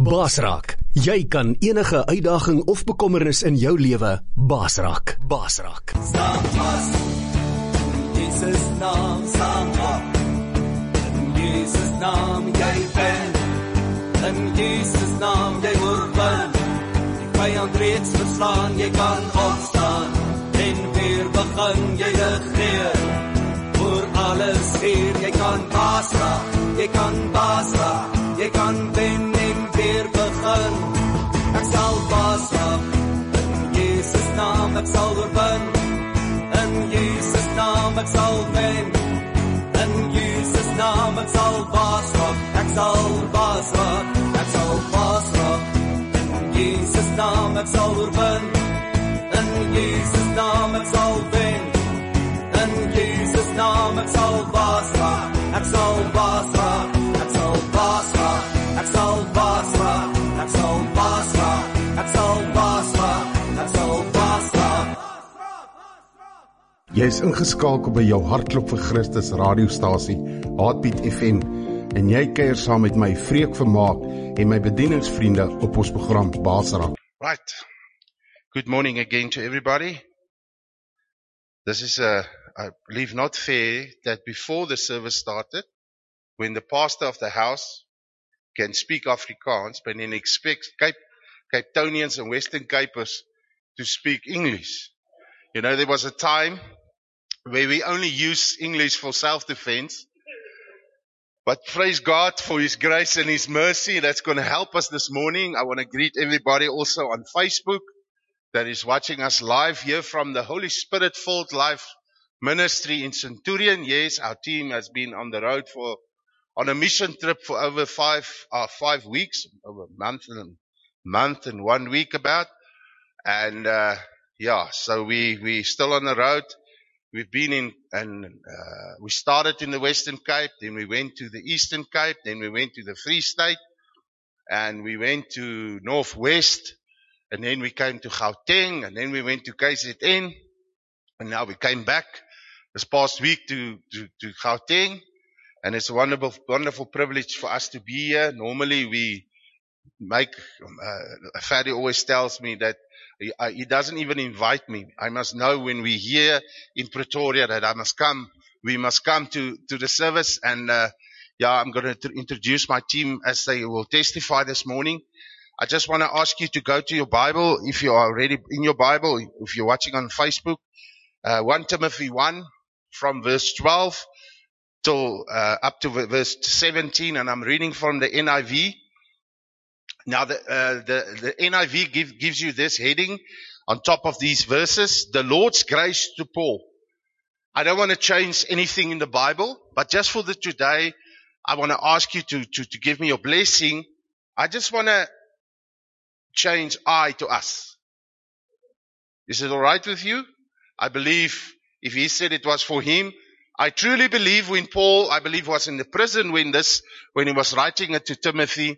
Baasraak. Jy kan enige uitdaging of bekommernis in jou lewe baasraak. Baasraak. Staan vas, Jesus naam, staan op. In Jesus naam jy ben, in Jesus naam jy oorwin. Die vyand reeds verslaan, jy kan opstaan en weer begin jy regeer. Voor alles hier, jy kan baasraak, jy kan baasraak, jy kan wen en weer begin. Ek sal baasraak, in Jesus naam ek sal oorwin. In Jesus naam ek sal wen. In Jesus naam ek sal baasraak, ek sal baasraak, ek sal baasraak. In Jesus naam ek sal oorwin. In Jesus naam ek sal wen. In Jesus naam ek sal baasraak, ek sal baasraak, ek sal baasraak, ek sal baasraak, ek sal baasraak, ek sal baasraak, ek sal baasraak. Jy is ingeskakel by jou Hartklop vir Christus radiostasie, Heartbeat FM, en jy kuier saam met my Freek Vermaak en my bedieningsvriende op ons program Baasraak. Right. Good morning again to everybody. This is I believe not fair that before the service started, when the pastor of the house can speak Afrikaans, but then expects Cape Townians and Western Capers to speak English. You know, there was a time where we only used English for self-defense. But praise God for His grace and His mercy that's going to help us this morning. I want to greet everybody also on Facebook that is watching us live here from the Holy Spirit-filled Life Ministry in Centurion. Yes, our team has been on the road on a mission trip for over 5 weeks, over a month and 1 week about. And, so we still on the road. We've been we started in the Western Cape, then we went to the Eastern Cape, then we went to the Free State, and we went to Northwest, and then we came to Gauteng, and then we went to KZN, and now we came back this past week to Gauteng, and it's a wonderful privilege for us to be here. Normally we Fadi always tells me that he doesn't even invite me. I must know when we're here in Pretoria that we must come to the service. And I'm going to introduce my team as they will testify this morning. I just want to ask you to go to your Bible, if you are already in your Bible, if you're watching on Facebook, 1 Timothy 1 from verse 12 till up to verse 17, and I'm reading from the NIV. Now, the NIV gives you this heading on top of these verses, the Lord's grace to Paul. I don't want to change anything in the Bible, but just for today, I want to ask you to give me your blessing. I just want to change I to us. Is it all right with you? I believe if he said it was for him, I truly believe when Paul, was in the prison when he was writing it to Timothy,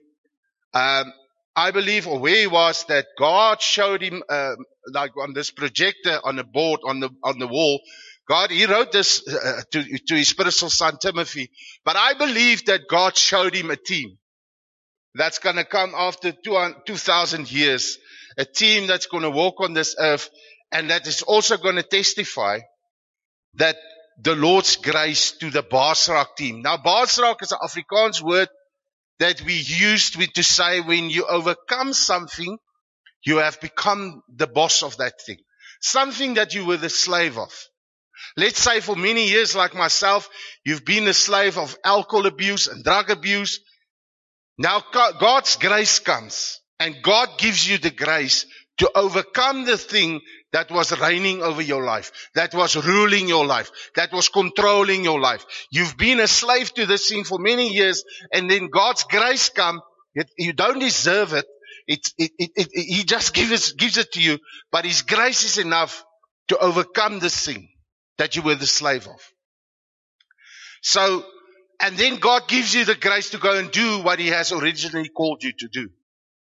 I believe, or where he was, that God showed him, like on this projector on the board, on the wall. He wrote this to his spiritual son Timothy. But I believe that God showed him a team that's going to come after 2,000 years. A team that's going to walk on this earth, and that is also going to testify that the Lord's grace to the Baasraak team. Now, Baasraak is an Afrikaans word that we used to say when you overcome something, you have become the boss of that thing. Something that you were the slave of. Let's say for many years, like myself, you've been a slave of alcohol abuse and drug abuse. Now God's grace comes, and God gives you the grace to overcome the thing that was reigning over your life, that was ruling your life, that was controlling your life. You've been a slave to this thing for many years, and then God's grace comes. You don't deserve it. He just gives it to you, but His grace is enough to overcome this thing that you were the slave of. So, and then God gives you the grace to go and do what He has originally called you to do.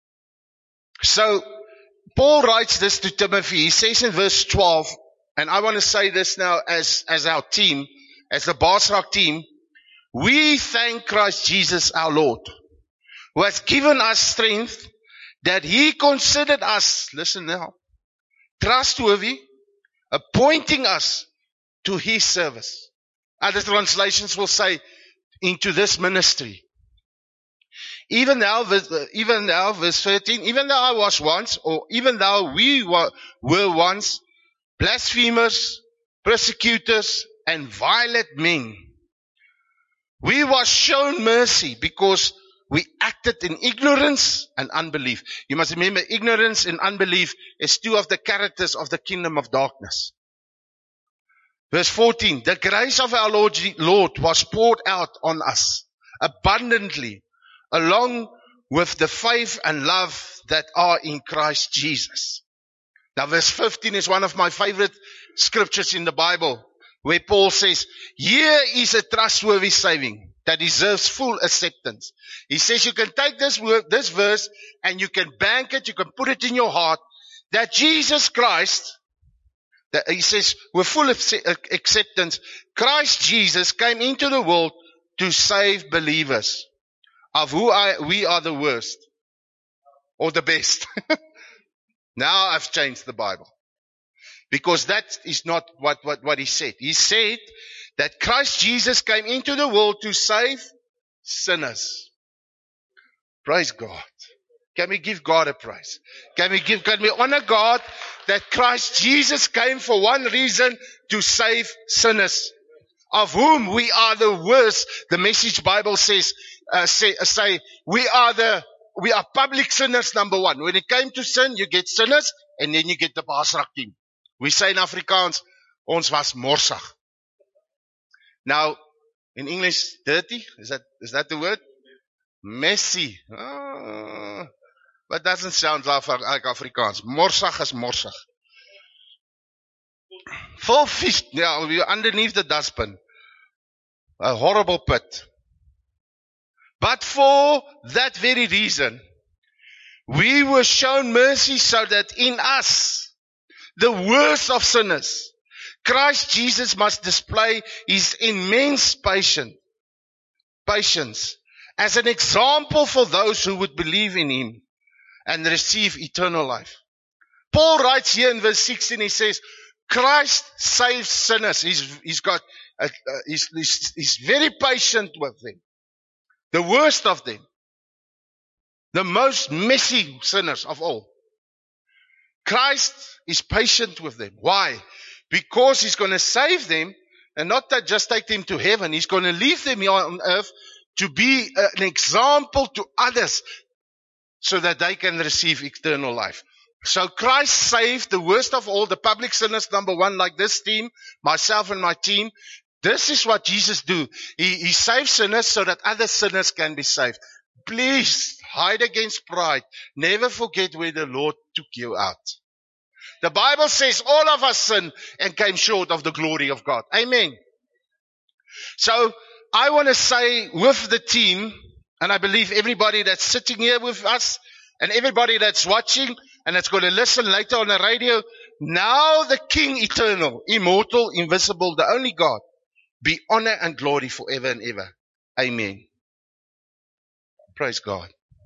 So, Paul writes this to Timothy. He says in verse 12, and I want to say this now as our team, as the Baasraak team, we thank Christ Jesus our Lord, who has given us strength, that He considered us, listen now, trustworthy, appointing us to His service. Other translations will say, into this ministry. Even now, verse 13, even though I was once, or even though we were once blasphemers, persecutors, and violent men, we were shown mercy because we acted in ignorance and unbelief. You must remember, ignorance and unbelief is two of the characters of the kingdom of darkness. Verse 14, the grace of our Lord was poured out on us abundantly, along with the faith and love that are in Christ Jesus. Now verse 15 is one of my favorite scriptures in the Bible, where Paul says, here is a trustworthy saving that deserves full acceptance. He says you can take this verse and you can bank it, you can put it in your heart, that Jesus Christ, that he says with full acceptance, Christ Jesus came into the world to save believers, of who we are the worst or the best. Now I've changed the Bible, because that is not what he said. He said that Christ Jesus came into the world to save sinners. Praise God. Can we give God a praise? Can we honor God that Christ Jesus came for one reason, to save sinners, of whom we are the worst. The Message Bible says, we are public sinners, number one. When it came to sin, you get sinners, and then you get the Basrak team. We say in Afrikaans, ons was morsig. Now, in English, dirty, is that the word? Messy. But doesn't sound like Afrikaans. Morsig is morsig. Full fish, yeah, we're underneath the dustbin. A horrible pit. But for that very reason, we were shown mercy so that in us, the worst of sinners, Christ Jesus must display His immense patience as an example for those who would believe in Him and receive eternal life. Paul writes here in verse 16, he says, Christ saves sinners. He's very patient with them. The worst of them. The most messy sinners of all. Christ is patient with them. Why? Because He's going to save them, and not that just take them to heaven. He's going to leave them here on earth to be an example to others, so that they can receive eternal life. So Christ saved the worst of all, the public sinners, number one, like this team, myself and my team. This is what Jesus do. He saves sinners so that other sinners can be saved. Please hide against pride. Never forget where the Lord took you out. The Bible says all of us sin and came short of the glory of God. Amen. So I want to say with the team, and I believe everybody that's sitting here with us and everybody that's watching and that's going to listen later on the radio, now the King eternal, immortal, invisible, the only God, be honor and glory forever and ever. Amen. Praise God.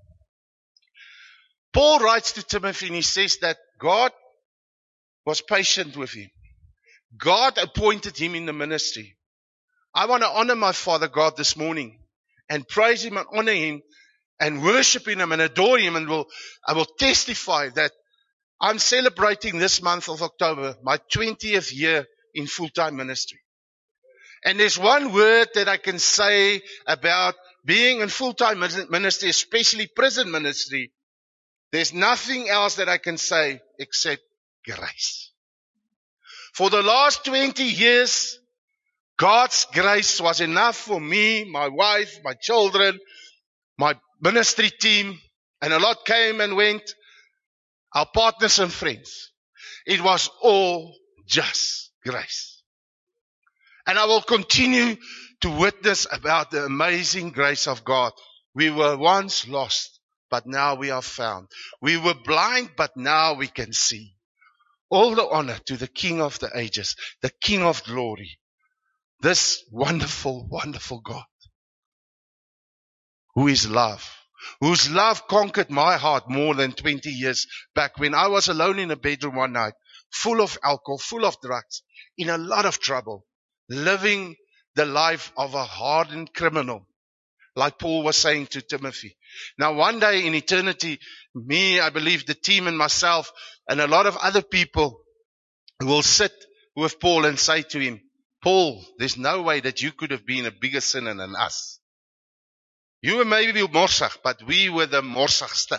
Paul writes to Timothy and he says that God was patient with him. God appointed him in the ministry. I want to honor my Father God this morning and praise Him and honor Him and worship Him and adore Him, and I will testify that I'm celebrating this month of October my 20th year in full-time ministry. And there's one word that I can say about being in full-time ministry, especially prison ministry. There's nothing else that I can say except grace. For the last 20 years, God's grace was enough for me, my wife, my children, my ministry team, and a lot came and went, our partners and friends. It was all just grace. And I will continue to witness about the amazing grace of God. We were once lost, but now we are found. We were blind, but now we can see. All the honor to the King of the ages, the King of glory. This wonderful, wonderful God, who is love, whose love conquered my heart more than 20 years back when I was alone in a bedroom one night, full of alcohol, full of drugs, in a lot of trouble, living the life of a hardened criminal, like Paul was saying to Timothy. Now one day in eternity, me, I believe the team and myself and a lot of other people will sit with Paul and say to him, Paul, there's no way that you could have been a bigger sinner than us. You were maybe morsig, but we were the morsigste.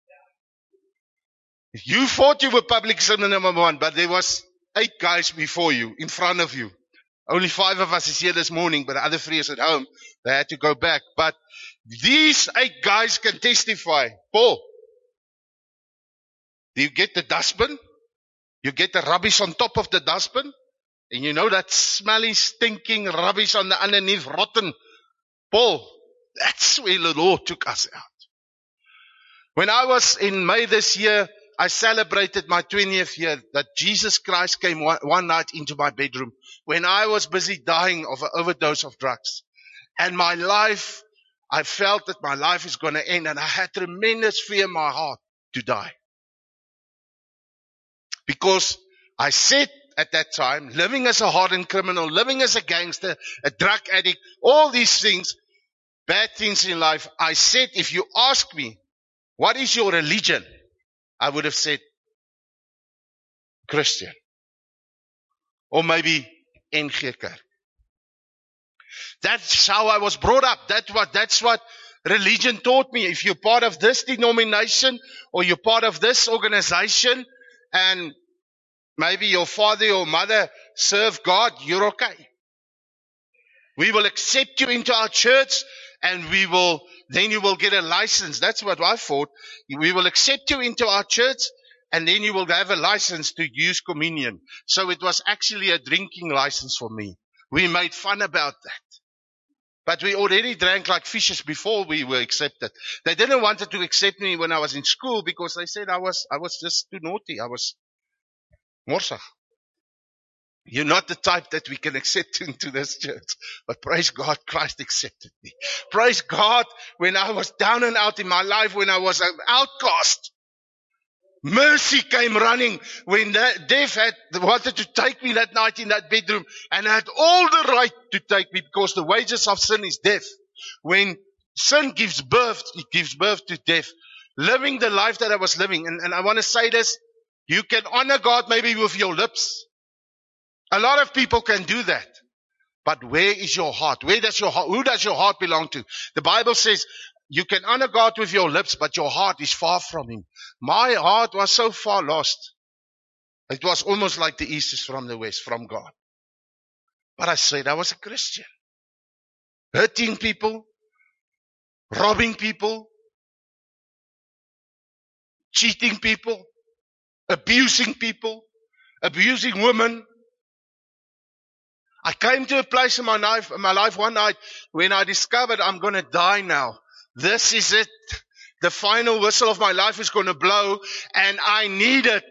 You thought you were public sinner number 1, but there was 8 guys before you, in front of you. Only 5 of us is here this morning, but the other 3 is at home. They had to go back. But these 8 guys can testify. Paul, do you get the dustbin? You get the rubbish on top of the dustbin? And you know that smelly, stinking rubbish on the underneath, rotten. Paul, that's where the Lord took us out. When I was in May this year, I celebrated my 20th year that Jesus Christ came one night into my bedroom when I was busy dying of an overdose of drugs. And my life, I felt that my life is going to end, and I had tremendous fear in my heart to die. Because I said at that time, living as a hardened criminal, living as a gangster, a drug addict, all these things, bad things in life, I said, if you ask me, what is your religion? I would have said, Christian. Or maybe NG Kerk. That's how I was brought up. That's what religion taught me. If you're part of this denomination, or you're part of this organization, and maybe your father or mother serve God, you're okay. We will accept you into our church, and then you will get a license. That's what I thought. We will accept you into our church, and then you will have a license to use communion. So it was actually a drinking license for me. We made fun about that. But we already drank like fishes before we were accepted. They didn't want to accept me when I was in school because they said I was just too naughty. I was morsig. You're not the type that we can accept into this church. But praise God, Christ accepted me. Praise God, when I was down and out in my life, when I was an outcast, mercy came running when death wanted to take me that night in that bedroom, and I had all the right to take me because the wages of sin is death. When sin gives birth, it gives birth to death. Living the life that I was living, and I want to say this, you can honor God maybe with your lips. A lot of people can do that. But where is your heart? Who does your heart belong to? The Bible says you can honor God with your lips, but your heart is far from Him. My heart was so far lost. It was almost like the east is from the west, from God. But I said I was a Christian. Hurting people, robbing people, cheating people, abusing people, abusing women. I came to a place in my life one night when I discovered I'm going to die now. This is it. The final whistle of my life is going to blow, and I needed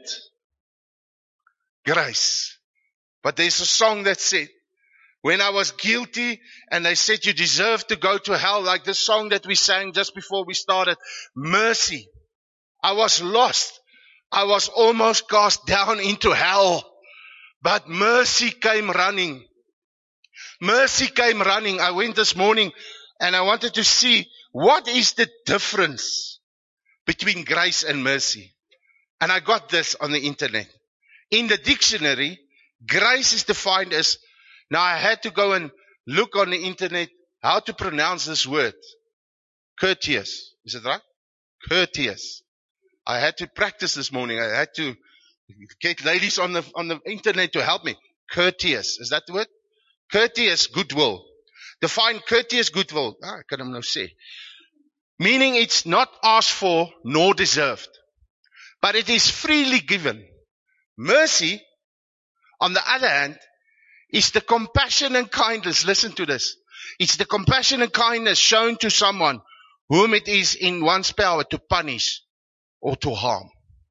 grace. But there's a song that said, when I was guilty and they said you deserve to go to hell, like the song that we sang just before we started, mercy. I was lost. I was almost cast down into hell. But mercy came running. Mercy came running. I went this morning and I wanted to see what is the difference between grace and mercy. And I got this on the internet. In the dictionary, grace is defined as, now I had to go and look on the internet how to pronounce this word. Courteous. Is it right? Courteous. I had to practice this morning. I had to get ladies on the internet to help me. Courteous. Is that the word? Courteous goodwill. Define courteous goodwill. I can now say. Meaning it's not asked for nor deserved. But it is freely given. Mercy, on the other hand, is the compassion and kindness. Listen to this. It's the compassion and kindness shown to someone whom it is in one's power to punish or to harm.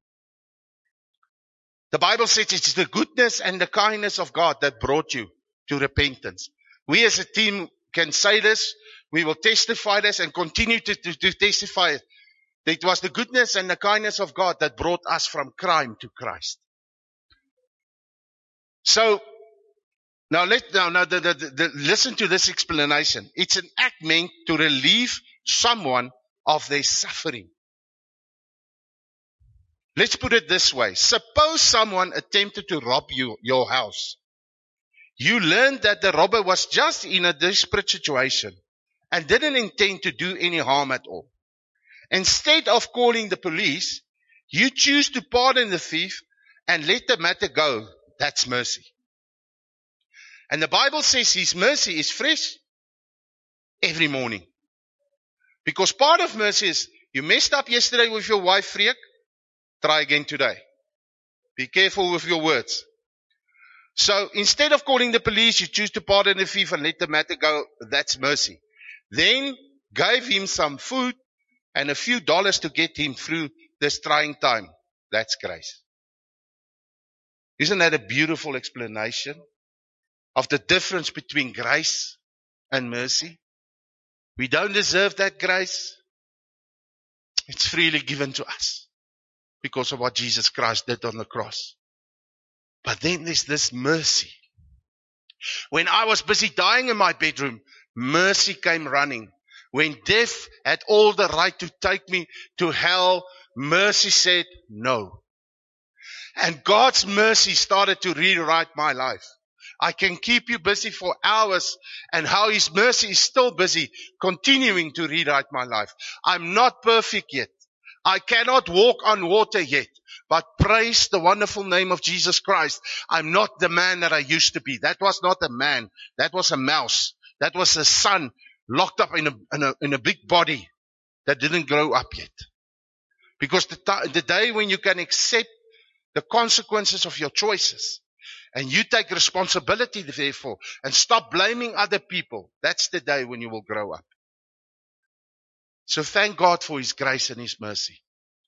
The Bible says it's the goodness and the kindness of God that brought you to repentance. We as a team can say this We will testify this and continue to testify it. It was the goodness and the kindness of God that brought us from crime to Christ. So, now listen to this explanation. It's an act meant to relieve someone of their suffering. Let's put it this way. Suppose someone attempted to rob your house. You learned that the robber was just in a desperate situation and didn't intend to do any harm at all. Instead of calling the police, you choose to pardon the thief and let the matter go. That's mercy. And the Bible says His mercy is fresh every morning. Because part of mercy is, you messed up yesterday with your wife, Freek, try again today. Be careful with your words. So instead of calling the police, you choose to pardon the thief and let the matter go. That's mercy. Then gave him some food and a few dollars to get him through this trying time. That's grace. Isn't that a beautiful explanation of the difference between grace and mercy? We don't deserve that grace. It's freely given to us because of what Jesus Christ did on the cross. But then there's this mercy. When I was busy dying in my bedroom, mercy came running. When death had all the right to take me to hell, mercy said no. And God's mercy started to rewrite my life. I can keep you busy for hours, and how His mercy is still busy continuing to rewrite my life. I'm not perfect yet. I cannot walk on water yet, but praise the wonderful name of Jesus Christ. I'm not the man that I used to be. That was not a man. That was a mouse. That was a son locked up in a big body that didn't grow up yet. Because the day when you can accept the consequences of your choices, and you take responsibility therefore, and stop blaming other people, that's the day when you will grow up. So thank God for His grace and His mercy.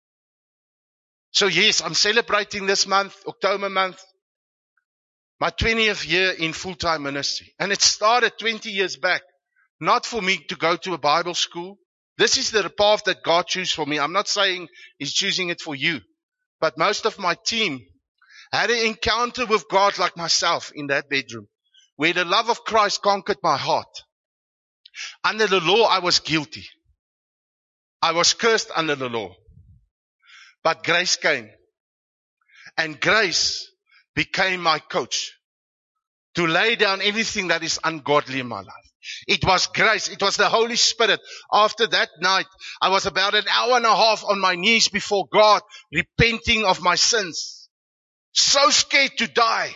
So yes, I'm celebrating this month, October month, my 20th year in full-time ministry. And it started 20 years back, not for me to go to a Bible school. This is the path that God chose for me. I'm not saying He's choosing it for you, but most of my team had an encounter with God like myself in that bedroom, where the love of Christ conquered my heart. Under the law, I was guilty. I was cursed under the law. But grace came. And grace became my coach to lay down everything that is ungodly in my life. It was grace. It was the Holy Spirit. After that night, I was about an hour and a half on my knees before God, repenting of my sins. So scared to die.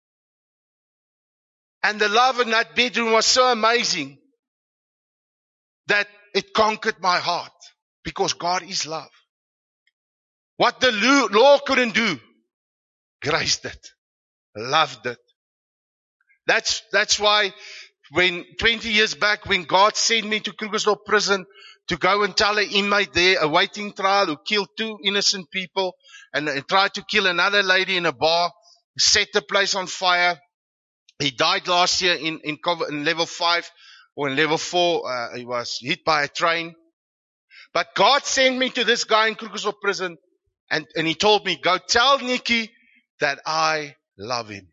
And the love in that bedroom was so amazing that it conquered my heart, because God is love. What the law couldn't do, grace did. Love did. That's why when 20 years back, when God sent me to Krugersdorp prison to go and tell an inmate there awaiting trial who killed 2 innocent people and tried to kill another lady in a bar, set the place on fire. He died last year in level 5 or in level 4. He was hit by a train. But God sent me to this guy in Krugersdorp prison, and he told me, go tell Nikki that I love him.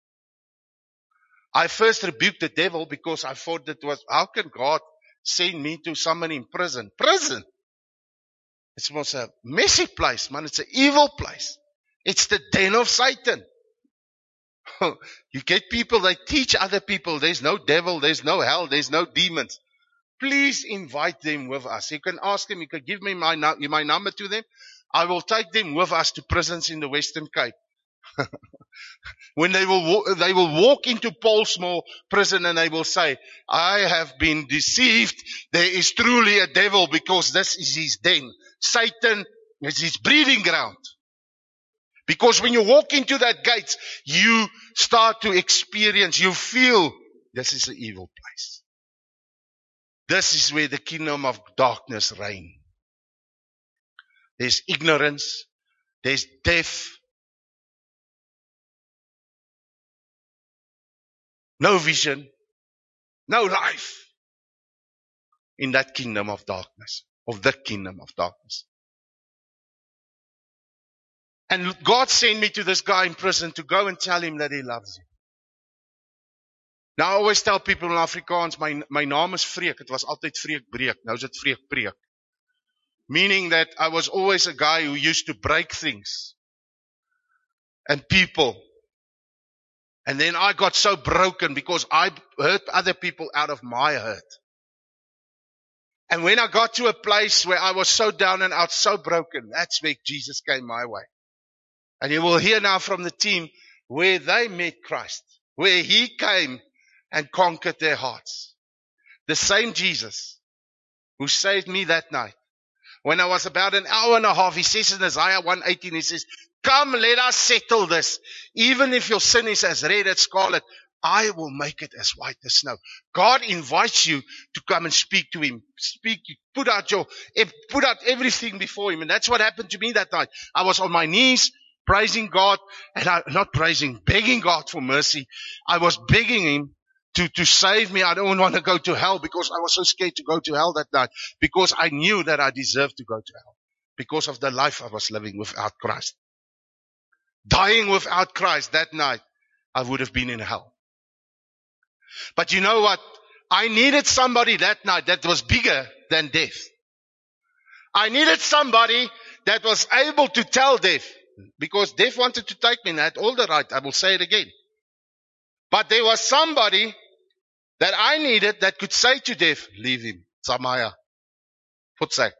I first rebuked the devil because I thought that was, how can God send me to someone in prison? Prison! It was a messy place, man. It's an evil place. It's the den of Satan. You get people, they teach other people there's no devil, there's no hell, there's no demons. Please invite them with us. You can ask them, you can give me my number to them. I will take them with us to prisons in the Western Cape. When they will walk into Paulsmoor prison and they will say, I have been deceived. There is truly a devil because this is his den. Satan is his breeding ground. Because when you walk into that gate, you start to experience, you feel this is an evil place. This is where the kingdom of darkness reigns. There's ignorance, there's death, no vision, no life. in that kingdom of darkness, of the kingdom of darkness. And God sent me to this guy in prison to go and tell him that he loves him. Now I always tell people in Afrikaans, my naam is Freek. It was altyd Freek Breek. Nou is it Freek Preek. Meaning that I was always a guy who used to break things and people. And then I got so broken because I hurt other people out of my hurt. And when I got to a place where I was so down and out, so broken, that's where Jesus came my way. And you will hear now from the team where they met Christ, where He came and conquered their hearts. The same Jesus who saved me that night. When I was about an hour and a half, He says in Isaiah 1:18, He says, come, let us settle this. Even if your sin is as red as scarlet, I will make it as white as snow. God invites you to come and speak to Him. Speak, put out everything before Him. And that's what happened to me that night. I was on my knees, praising God, and begging God for mercy. I was begging Him to save me. I don't want to go to hell because I was so scared to go to hell that night. Because I knew that I deserved to go to hell. Because of the life I was living without Christ. Dying without Christ that night, I would have been in hell. But you know what? I needed somebody that night that was bigger than death. I needed somebody that was able to tell death. Because death wanted to take me and I had all the right. I will say it again. But there was somebody that I needed that could say to death, leave him. Samaya. Futsak.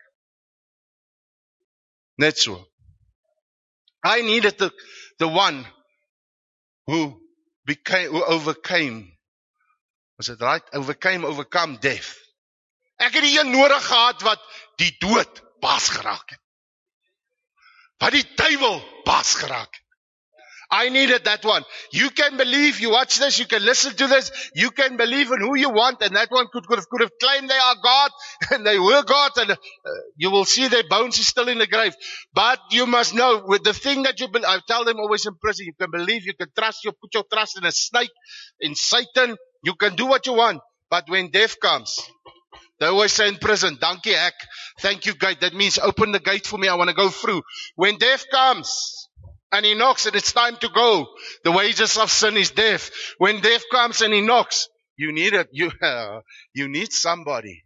Net so. I needed the one who overcame. Was it right? Overcome death. Ek het die een nodig gehad wat die dood baas geraak het. Wat die duiwel baas geraak het. I needed that one. You can believe, you watch this, you can listen to this, you can believe in who you want, and that one could have claimed they are God, and they were God, and you will see their bones is still in the grave. But you must know, with the thing that you believe, I tell them always in prison, you can believe, you can trust, you put your trust in a snake, in Satan, you can do what you want. But when death comes, they always say in prison, dankie hek, thank you gate, that means open the gate for me, I want to go through. When death comes, and he knocks and it's time to go. The wages of sin is death. When death comes and he knocks, you need somebody.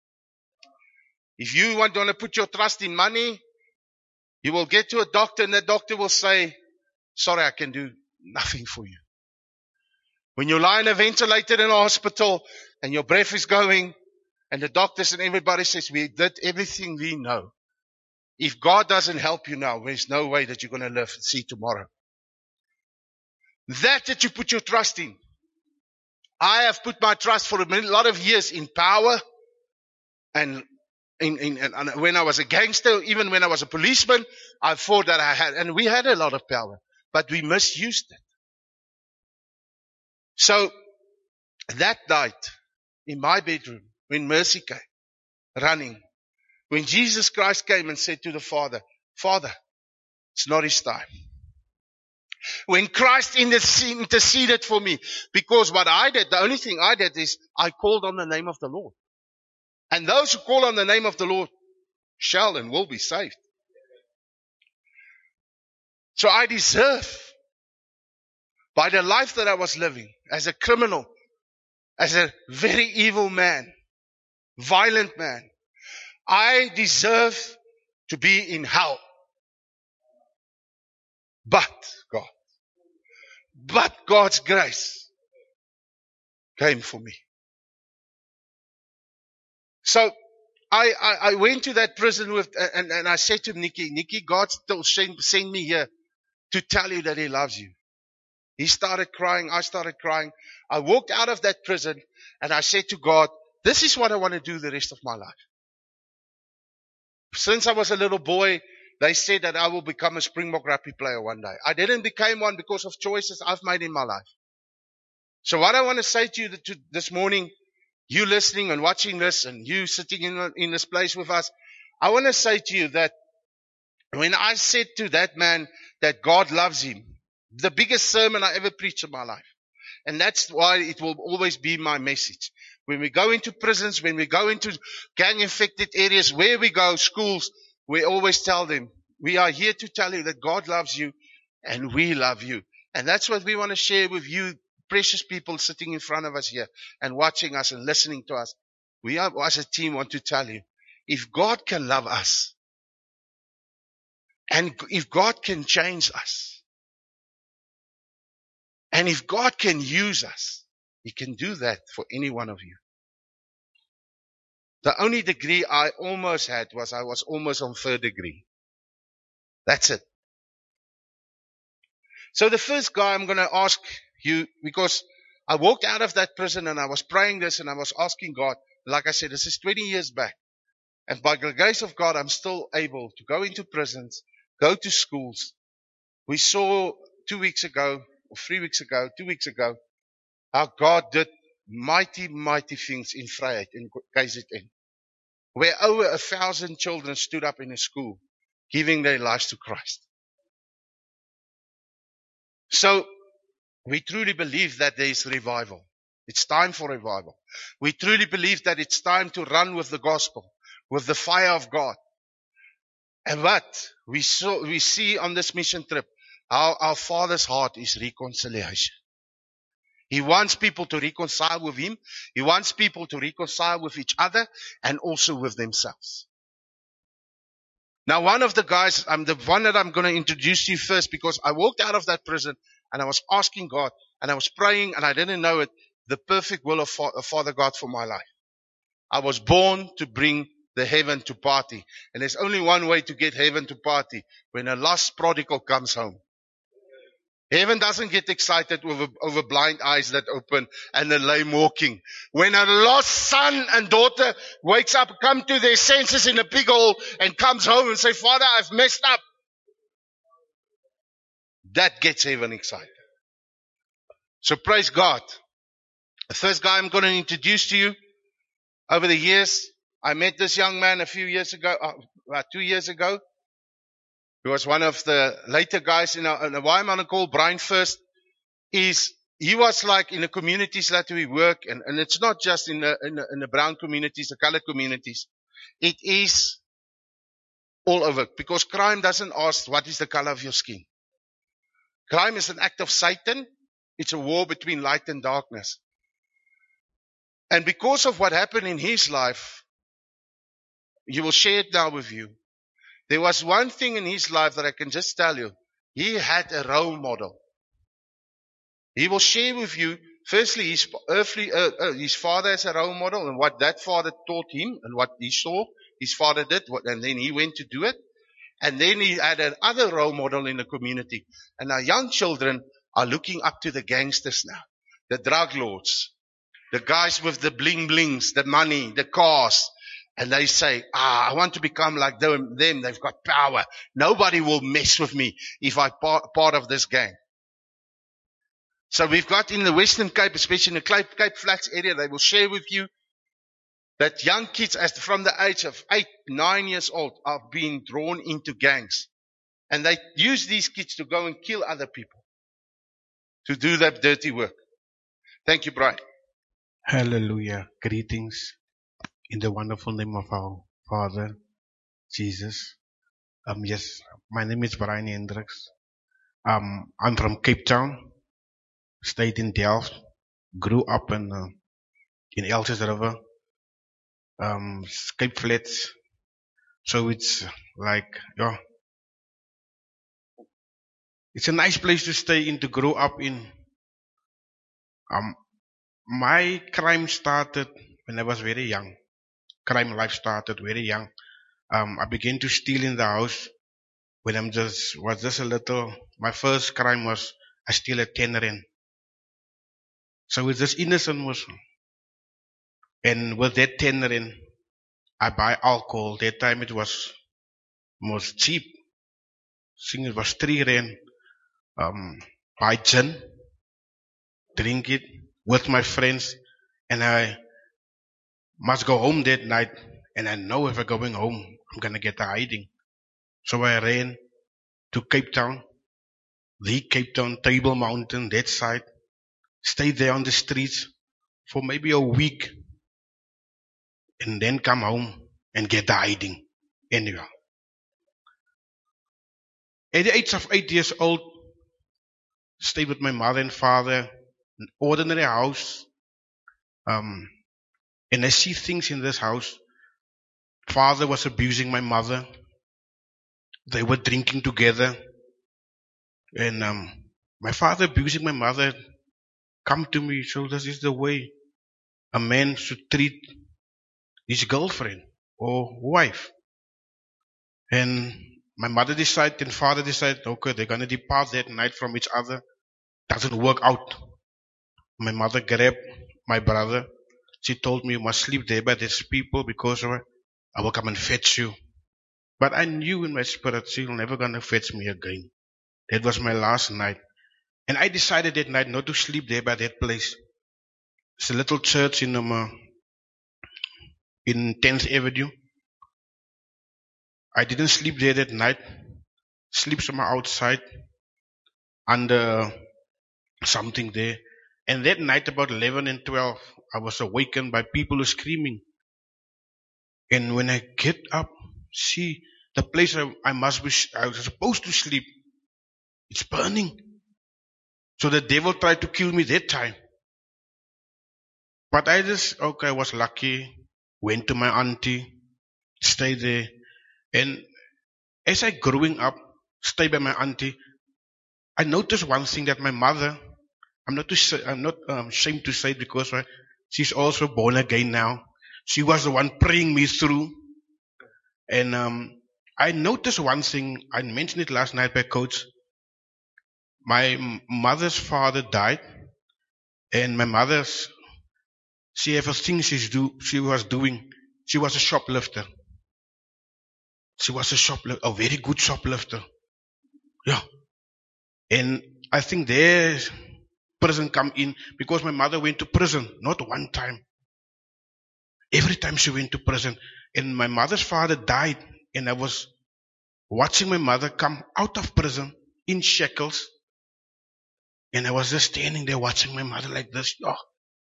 If you want to put your trust in money, you will get to a doctor and the doctor will say, sorry, I can do nothing for you. When you lie in a ventilator in a hospital and your breath is going and the doctors and everybody says, we did everything we know. If God doesn't help you now, there's no way that you're going to live and see tomorrow. That you put your trust in. I have put my trust for a lot of years in power and when I was a gangster, even when I was a policeman, I thought that I had, and we had a lot of power, but we misused it. So that night in my bedroom, when Mercy came, running, when Jesus Christ came and said to the Father, Father, it's not His time. When Christ interceded for me, because what I did, the only thing I did is I called on the name of the Lord. And those who call on the name of the Lord shall and will be saved. So I deserve, by the life that I was living, as a criminal, as a very evil man, violent man, I deserve to be in hell. But God's grace came for me. So I went to that prison and I said to Nikki, God still sent me here to tell you that He loves you. He started crying. I started crying. I walked out of that prison and I said to God, this is what I want to do the rest of my life. Since I was a little boy, they said that I will become a Springbok rugby player one day. I didn't become one because of choices I've made in my life. So what I want to say to you this morning, you listening and watching this and you sitting in this place with us, I want to say to you that when I said to that man that God loves him, the biggest sermon I ever preached in my life. And that's why it will always be my message. when we go into prisons, when we go into gang-infected areas, where we go, schools, we always tell them, we are here to tell you that God loves you and we love you. And that's what we want to share with you, precious people sitting in front of us here and watching us and listening to us. We are, as a team, want to tell you, if God can love us, and if God can change us, and if God can use us, He can do that for any one of you. The only degree I almost had was I was almost on 3rd degree. That's it. So the first guy I'm going to ask you, because I walked out of that prison and I was praying this and I was asking God, like I said, this is 20 years back. And by the grace of God, I'm still able to go into prisons, go to schools. We saw 2 weeks ago, or 3 weeks ago, 2 weeks ago, how God did mighty, mighty things in Vryheid, in KZN, where over 1,000 children stood up in a school, giving their lives to Christ. So, we truly believe that there is revival. It's time for revival. We truly believe that it's time to run with the gospel, with the fire of God. And what we see on this mission trip, how our Father's heart is reconciliation. He wants people to reconcile with Him. He wants people to reconcile with each other and also with themselves. Now, one of the guys, the one that I'm going to introduce to you first, because I walked out of that prison and I was asking God and I was praying and I didn't know it, the perfect will of Father God for my life. I was born to bring the heaven to party. And there's only one way to get heaven to party, when a lost prodigal comes home. Heaven doesn't get excited over blind eyes that open and the lame walking. When a lost son and daughter wakes up, come to their senses in a big hole and comes home and say, Father, I've messed up. That gets heaven excited. So praise God. The first guy I'm going to introduce to you, over the years, I met this young man a few years ago, about 2 years ago. He was one of the later guys in why I'm going to call Brian first, is he was like in the communities that we work, and it's not just in the brown communities, the colored communities. It is all over, because crime doesn't ask what is the color of your skin. Crime is an act of Satan. It's a war between light and darkness. And because of what happened in his life, you will share it now with you. There was one thing in his life that I can just tell you. He had a role model. He will share with you, firstly, his father as a role model and what that father taught him and what he saw his father did, and then he went to do it. And then he had another role model in the community. And our young children are looking up to the gangsters now, the drug lords, the guys with the bling blings, the money, the cars. And they say, I want to become like them. They've got power. Nobody will mess with me if I'm part of this gang. So we've got in the Western Cape, especially in the Cape Flats area, they will share with you that young kids from the age of 8, 9 years old are being drawn into gangs. And they use these kids to go and kill other people, to do that dirty work. Thank you, Brian. Hallelujah. Greetings in the wonderful name of our Father, Jesus. Yes, my name is Brian Hendricks. I'm from Cape Town, stayed in Delft, grew up in Elsies River, Cape Flats. So it's like, it's a nice place to stay in, to grow up in. My crime started when I was very young. Crime life started very young. I began to steal in the house when was just a little. My first crime was I steal a 10 rand. So it's just innocent Muslim. And with that 10 rand, I buy alcohol. That time it was most cheap. I think it was 3 rand. Buy gin, drink it with my friends, and I must go home that night. And I know if I'm going home, I'm gonna get a hiding. So I ran to Cape Town, the Cape Town, Table Mountain, that side. Stayed there on the streets for maybe a week. and then come home and get the hiding. Anyway. At the age of 8 years old, stayed with my mother and father, an ordinary house. And I see things in this house. Father was abusing my mother. They were drinking together. And my father abusing my mother come to me, so this is the way a man should treat his girlfriend or wife. And my mother decided and father decided, okay, they're going to depart that night from each other. Doesn't work out. My mother grabbed my brother. She told me, you must sleep there by these people because I will come and fetch you. But I knew in my spirit, she's never going to fetch me again. That was my last night. And I decided that night not to sleep there by that place. It's a little church in 10th Avenue. I didn't sleep there that night. Sleep somewhere outside under something there. And that night about 11 and 12, I was awakened by people who screaming. And when I get up, see the place I was supposed to sleep, it's burning. So the devil tried to kill me that time. But I was lucky, went to my auntie, stayed there. And as I growing up, stayed by my auntie, I noticed one thing that my mother, I'm not ashamed to say it because she's also born again now. She was the one praying me through. And I noticed one thing, I mentioned it last night by Coach. My mother's father died, and my mother's, she had a thing she was doing. She was a shoplifter. She was a very good shoplifter. Yeah. And I think there's prison come in because my mother went to prison, not one time. Every time she went to prison. And my mother's father died, and I was watching my mother come out of prison in shackles. And I was just standing there watching my mother like this. Oh, look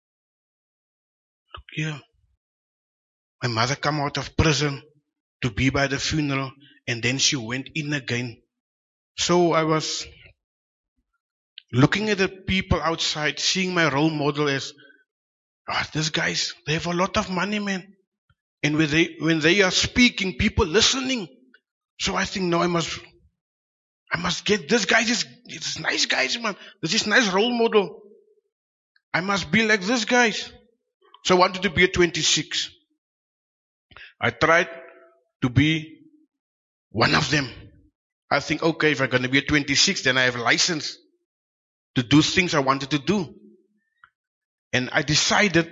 here. My mother come out of prison to be by the funeral, and then she went in again. So I was looking at the people outside, seeing my role model as, these guys, they have a lot of money, man. And when they are speaking, people listening. So I think, no, I must get this guy. It's nice guys, man. This is nice role model. I must be like this guys. So I wanted to be at 26. I tried to be one of them. I think, okay, if I'm going to be at 26, then I have a license to do things I wanted to do. And I decided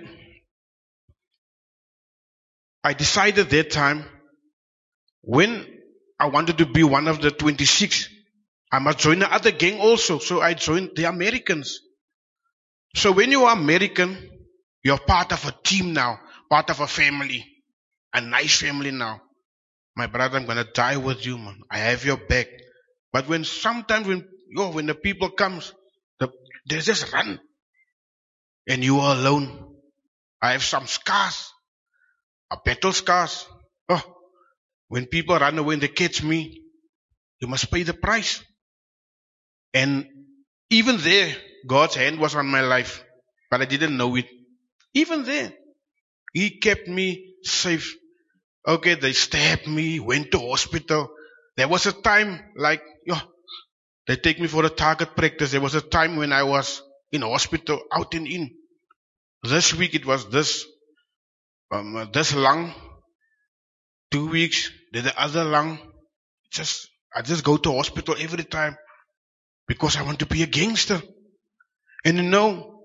that time, when I wanted to be one of the 26, I must join the other gang also. So I joined the Americans. So when you are American, you're part of a team now, part of a family, a nice family now. My brother, I'm going to die with you, man. I have your back. But when the people comes, they just run. And you are alone. I have some scars, a battle scars. Oh, when people run away and they catch me, you must pay the price. And even there, God's hand was on my life, but I didn't know it. Even there, He kept me safe. Okay, they stabbed me, went to hospital. There was a time they take me for a target practice. There was a time when I was in hospital, out and in. This week it was this lung. 2 weeks, then the other lung. I just go to hospital every time because I want to be a gangster. And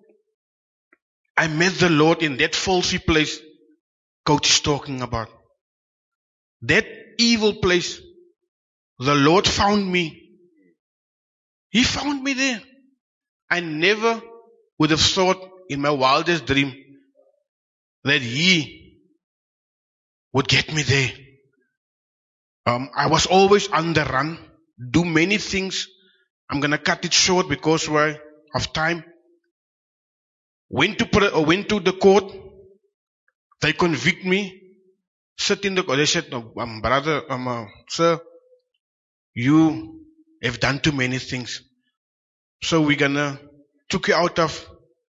I met the Lord in that falsy place Coach is talking about. That evil place, the Lord found me. He found me there. I never would have thought in my wildest dream that He would get me there. I was always on the run, do many things. I'm going to cut it short because of time. Went to the court. They convict me. sit in the, they said, no, brother, sir, you have done too many things. So we're gonna took you out of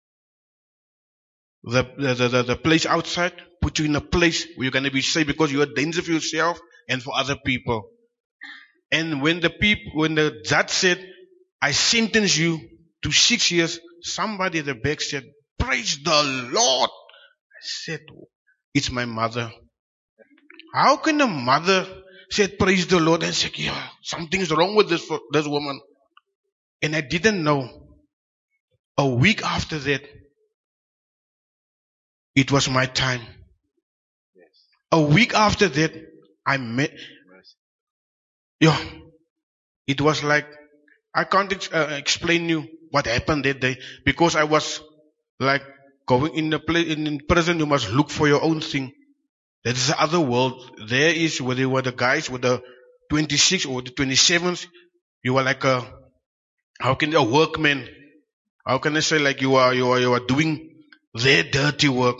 the place outside, put you in a place where you're gonna be safe because you're a danger for yourself and for other people. And when the judge said, I sentence you to 6 years, somebody at the back said, praise the Lord. I said, it's my mother. How can a mother say praise the Lord and say, yeah, something's wrong with this woman? And I didn't know. A week after that, it was my time. A week after that, I met. Yeah, it was like, I can't explain you what happened that day, because I was like going in the place in prison. You must look for your own thing. That is the other world. There is where they were the guys with the 26 or the 27s. You were like a workman. How can I say, like you are doing their dirty work.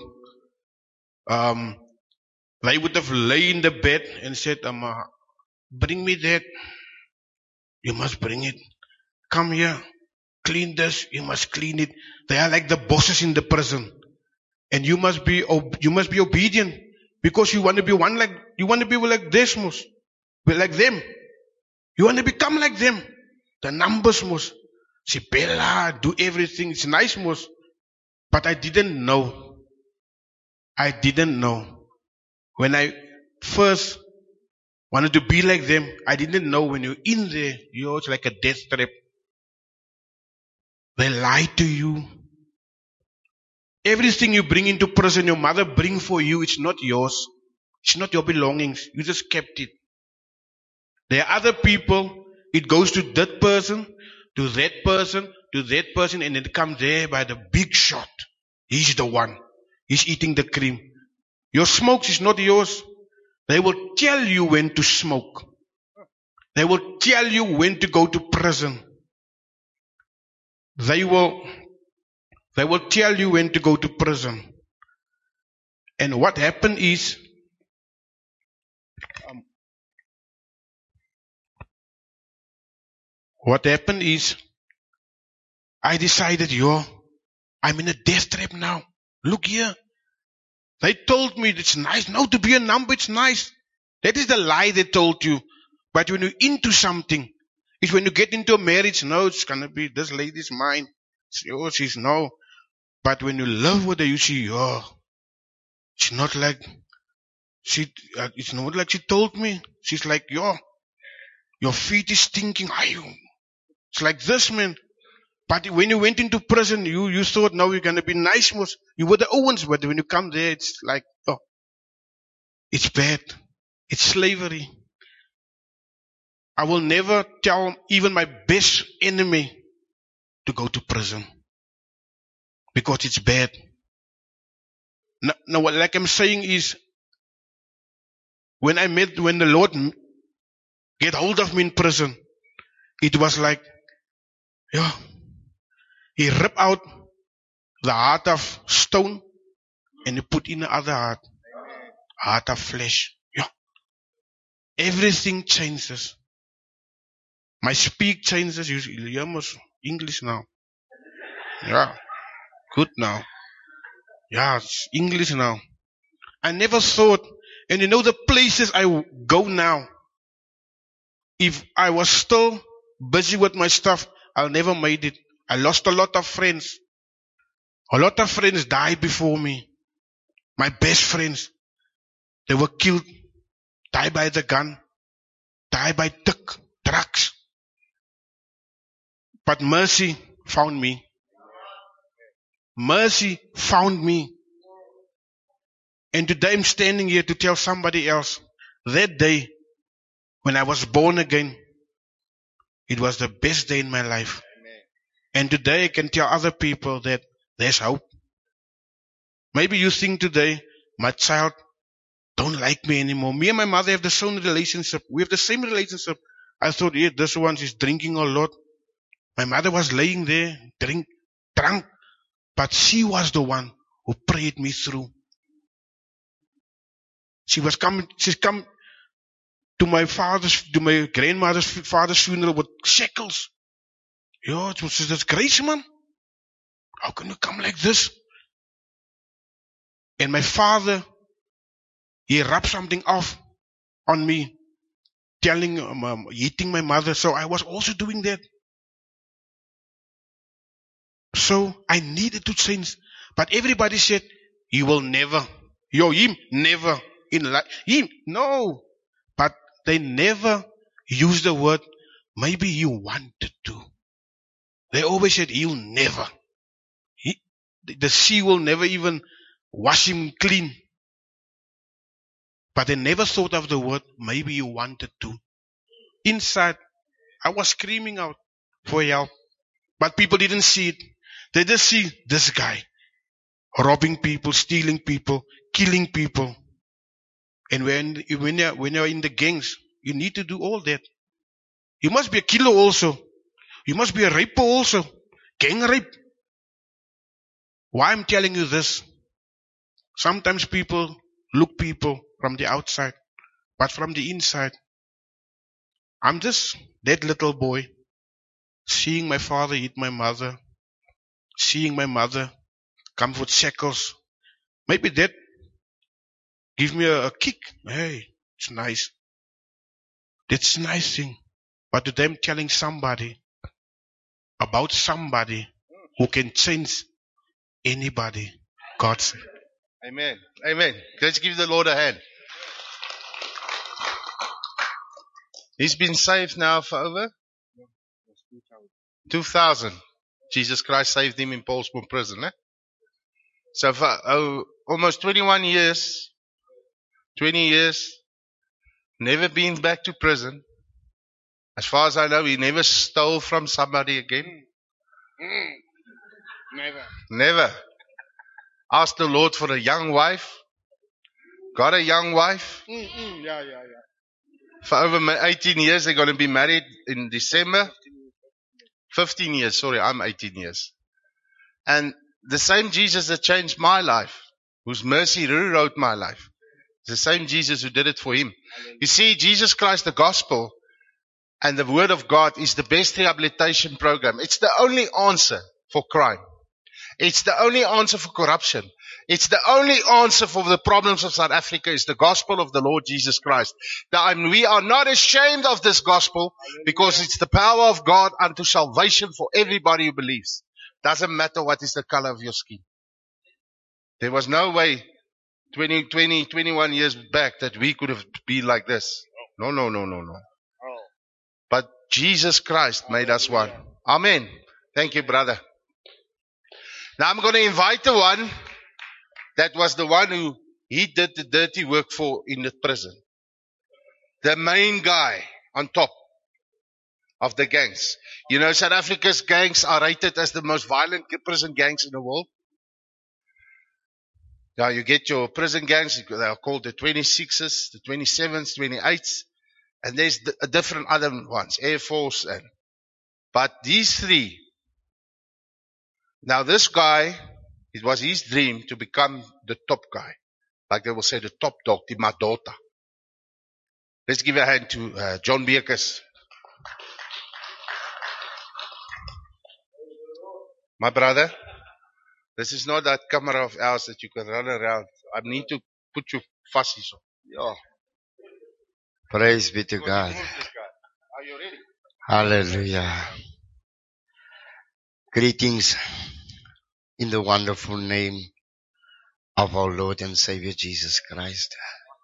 They would have lay in the bed and said, bring me that. You must bring it. Come here. Clean this. You must clean it. They are like the bosses in the prison. And you must be obedient, because you want to be like Desmos. Be like them. You want to become like them. The numbers most. Sibella, do everything. It's nice most. But I didn't know. When I first wanted to be like them, I didn't know when you're in there, you're like a death trap. They lie to you. Everything you bring into prison, your mother bring for you, it's not yours. It's not your belongings. You just kept it. There are other people, it goes to that person, to that person, to that person, and it comes there by the big shot. He's the one. He's eating the cream. Your smokes is not yours. They will tell you when to smoke. They will tell you when to go to prison. They will tell you when to go to prison. And what happened is, I decided, I'm in a death trap now. Look here. They told me it's nice. Now to be a number, it's nice. That is the lie they told you. But when you're into something, it's when you get into a marriage, no, it's going to be, this lady's mine. It's yours, she's no. But when you live with her, you see, it's not like she told me. She's like, your feet is stinking. It's like this, man. But when you went into prison, you thought, now you're going to be nice. You were the Owens, but when you come there, it's like, it's bad. It's slavery. I will never tell even my best enemy to go to prison, because it's bad. Now, what like I'm saying is, when the Lord get hold of me in prison, it was like, He ripped out the heart of stone and He put in the other heart of flesh. Everything changes. My speak changes. You almost English now. Good now. It's English now. I never thought, and the places I go now, if I was still busy with my stuff, I'll never made it. I lost a lot of friends. A lot of friends died before me. My best friends, they were killed, died by the gun, died by drugs. But mercy found me. Mercy found me. And today I'm standing here to tell somebody else, that day when I was born again, it was the best day in my life. And today I can tell other people that there's hope. Maybe you think today, my child don't like me anymore. Me and my mother have the same relationship. We have the same relationship. I thought, this one is drinking a lot. My mother was laying there, drunk. But she was the one who prayed me through. She's come to my grandmother's father's funeral with shekels. Yo, it was this grace, man. How can you come like this? And my father, he rubbed something off on me, hitting my mother. So I was also doing that. So I needed to change. But everybody said, he will never. Him never in life. Him, no. But they never used the word, maybe you wanted to. They always said, he'll never. The sea will never even wash him clean. But they never thought of the word, maybe you wanted to. Inside, I was screaming out for help. But people didn't see it. They just see this guy robbing people, stealing people, killing people. And when you're in the gangs, you need to do all that. You must be a killer also. You must be a raper also. Gang rape. Why I'm telling you this? Sometimes people look people from the outside, but from the inside, I'm just that little boy, seeing my father hit my mother, seeing my mother come with shackles. Maybe that give me a kick. Hey, it's nice. That's a nice thing. But to them telling somebody about somebody who can change anybody, God said. Amen. Amen. Let's give the Lord a hand. He's been saved now for over 2000. Jesus Christ saved him in Paulsmoor prison. So for almost 20 years, never been back to prison. As far as I know, he never stole from somebody again. Never. Asked the Lord for a young wife. Got a young wife. Yeah. For over 18 years, they're going to be married in December. 15 years, sorry, I'm 18 years. And the same Jesus that changed my life, whose mercy rewrote my life, the same Jesus who did it for him. You see, Jesus Christ, the gospel and the word of God is the best rehabilitation program. It's the only answer for crime. It's the only answer for corruption. It's the only answer for the problems of South Africa is the gospel of the Lord Jesus Christ. We are not ashamed of this gospel because it's the power of God unto salvation for everybody who believes. Doesn't matter what is the color of your skin. There was no way 21 years back that we could have been like this. No. But Jesus Christ made us one. Amen. Thank you, brother. Now I'm going to invite the one that was the one who he did the dirty work for in the prison. The main guy on top of the gangs. You know, South Africa's gangs are rated as the most violent prison gangs in the world. Now you get your prison gangs, they are called the 26s, the 27s, 28s, and there's different other ones, Air Force but these three. Now this guy, it was his dream to become the top guy. Like they will say, the top dog, the Madota. Let's give a hand to John Bekes. My brother, this is not that camera of ours that you can run around. I need to put your fussies on. Yeah. Praise be to God. Are you ready? Hallelujah. Greetings in the wonderful name of our Lord and Savior Jesus Christ.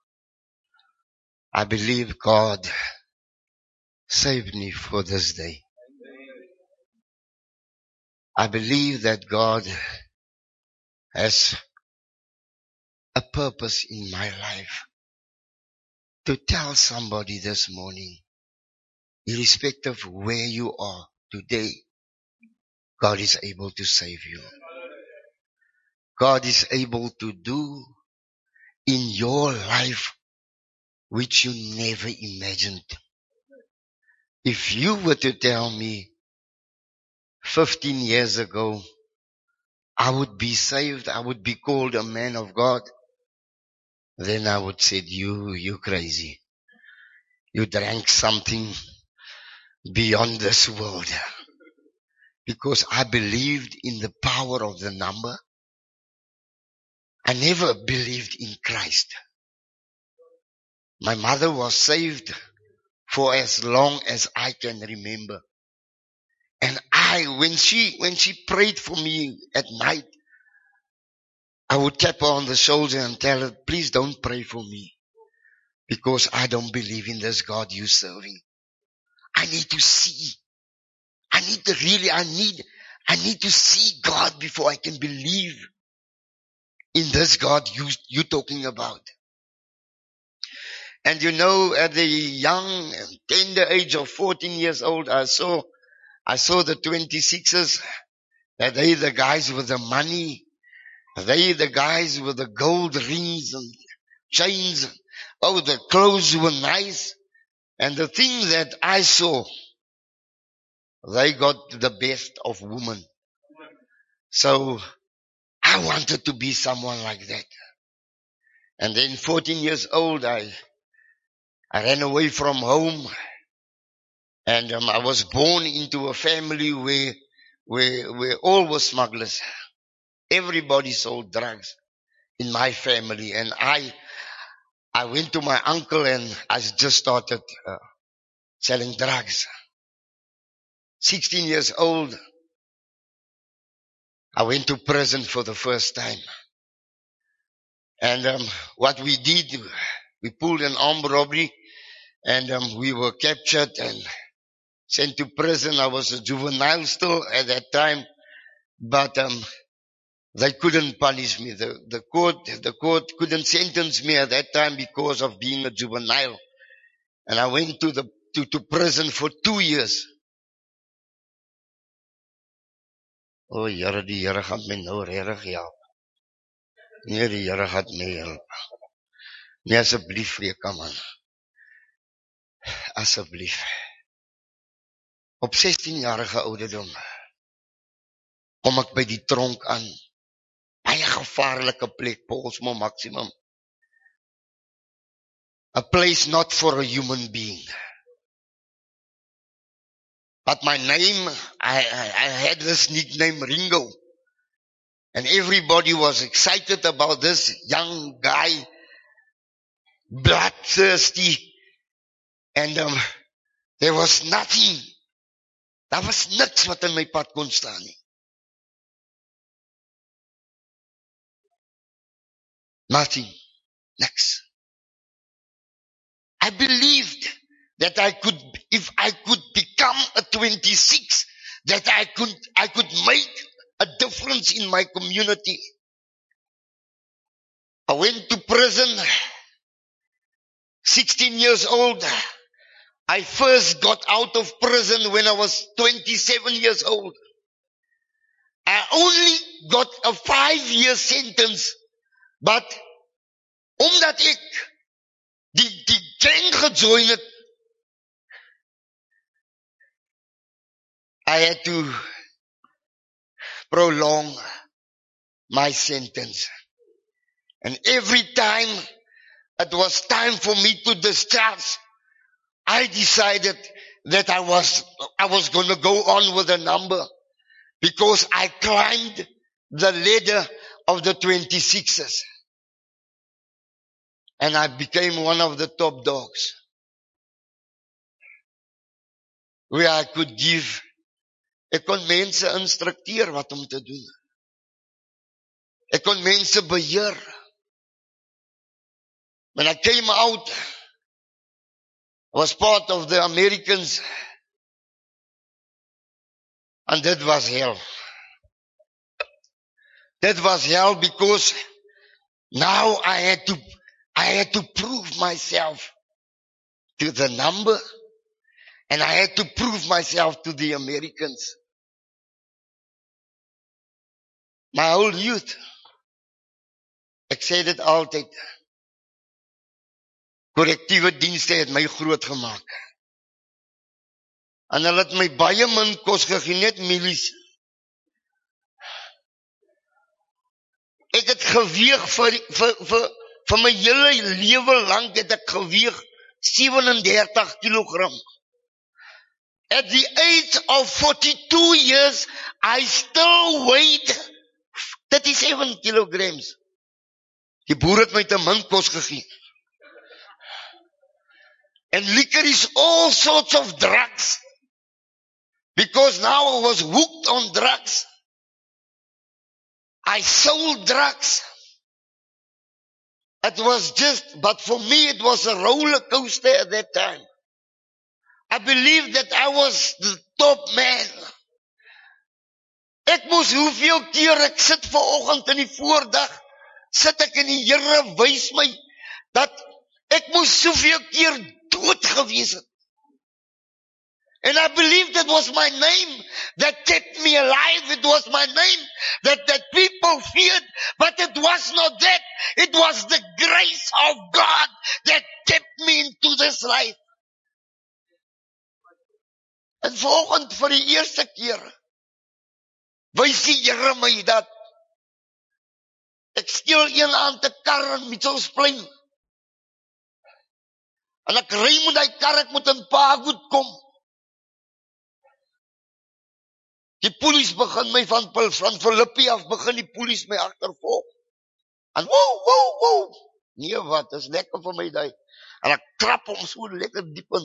I believe God saved me for this day. I believe that God has a purpose in my life to tell somebody this morning, irrespective of where you are today, God is able to save you. God is able to do in your life which you never imagined. If you were to tell me 15 years ago, I would be saved, I would be called a man of God, then I would say, you crazy. You drank something beyond this world. Because I believed in the power of the number. I never believed in Christ. My mother was saved for as long as I can remember. And when she prayed for me at night, I would tap her on the shoulder and tell her, please don't pray for me. Because I don't believe in this God you're serving. I need to see. I need to see God before I can believe in this God you're talking about. And you know, at the young, tender age of 14 years old, I saw the 26ers, that they the guys with the money, they the guys with the gold rings and chains. Oh, the clothes were nice. And the thing that I saw, they got the best of women. So I wanted to be someone like that. And then 14 years old, I ran away from home. And I was born into a family where all were smugglers. Everybody sold drugs in my family. And I went to my uncle and I just started selling drugs. 16 years old, I went to prison for the first time. And what we did, we pulled an armed robbery and we were captured and sent to prison. I was a juvenile still at that time, but they couldn't punish me. The court couldn't sentence me at that time because of being a juvenile. And I went to prison for 2 years. Oh, Here, die Here gaan my nou regtig help. Nee, die Here gaan my help. Nee, asseblief, Freka man. Asseblief. Op 16-jarige ouderdom kom ek by die tronk aan. Baie gevaarlike plek, Polsmo Maximum. A place not for a human being. But my name, I had this nickname Ringo. And everybody was excited about this young guy, bloodthirsty. And there was nothing. Daar was niks wat in my pad kon staan nie. Nothing. Niks. I believed that if I could become a 26, that I could make a difference in my community. I went to prison, 16 years old. I first got out of prison when I was 27 years old. I only got a 5-year sentence, but omdat ek die gang gejoin het, I had to prolong my sentence. And every time it was time for me to discharge, I decided that I was going to go on with the number because I climbed the ladder of the 26ers. And I became one of the top dogs. Where I could give, ek kon mense instructeer wat om te doen. Ek kon mense beheer. When I came out, I was part of the Americans. And that was hell. That was hell because now I had to prove myself to the number, and I had to prove myself to the Americans. My whole youth, ek sê dit altyd, korrektiewe dienste het my groot gemaak. En hulle het my baie min kos gegee, net mielies. Ek het geweeg vir vir my hele lewe lang het ek geweeg 37 kilogram. At the age of 42 years, I still weighed 37 kilograms. Die boer het my te min kos gegee. And liquor is all sorts of drugs. Because now I was hooked on drugs. I sold drugs. It was but for me it was a roller coaster at that time. I believed that I was the top man. Ek moes hoeveel keer ek sit vanoggend in die voordag, sit ek in die Here wys my, dat ek moes soveel keer dood gewees het. And I believed it was my name that kept me alive. It was my name that people feared, but it was not that. It was the grace of God that kept me into this life. En vanoggend vir die eerste keer, wys die Here my dat ek steel een aand 'n kar in Mitchellsplein. En ek ry met die kar, ek moet in Pagoed kom. Die polisie begin my van Philippi af, begin die polisie my agtervolg. En wow. Nee wat, dis lekker vir my daai. En ek trap hom so lekker diep in.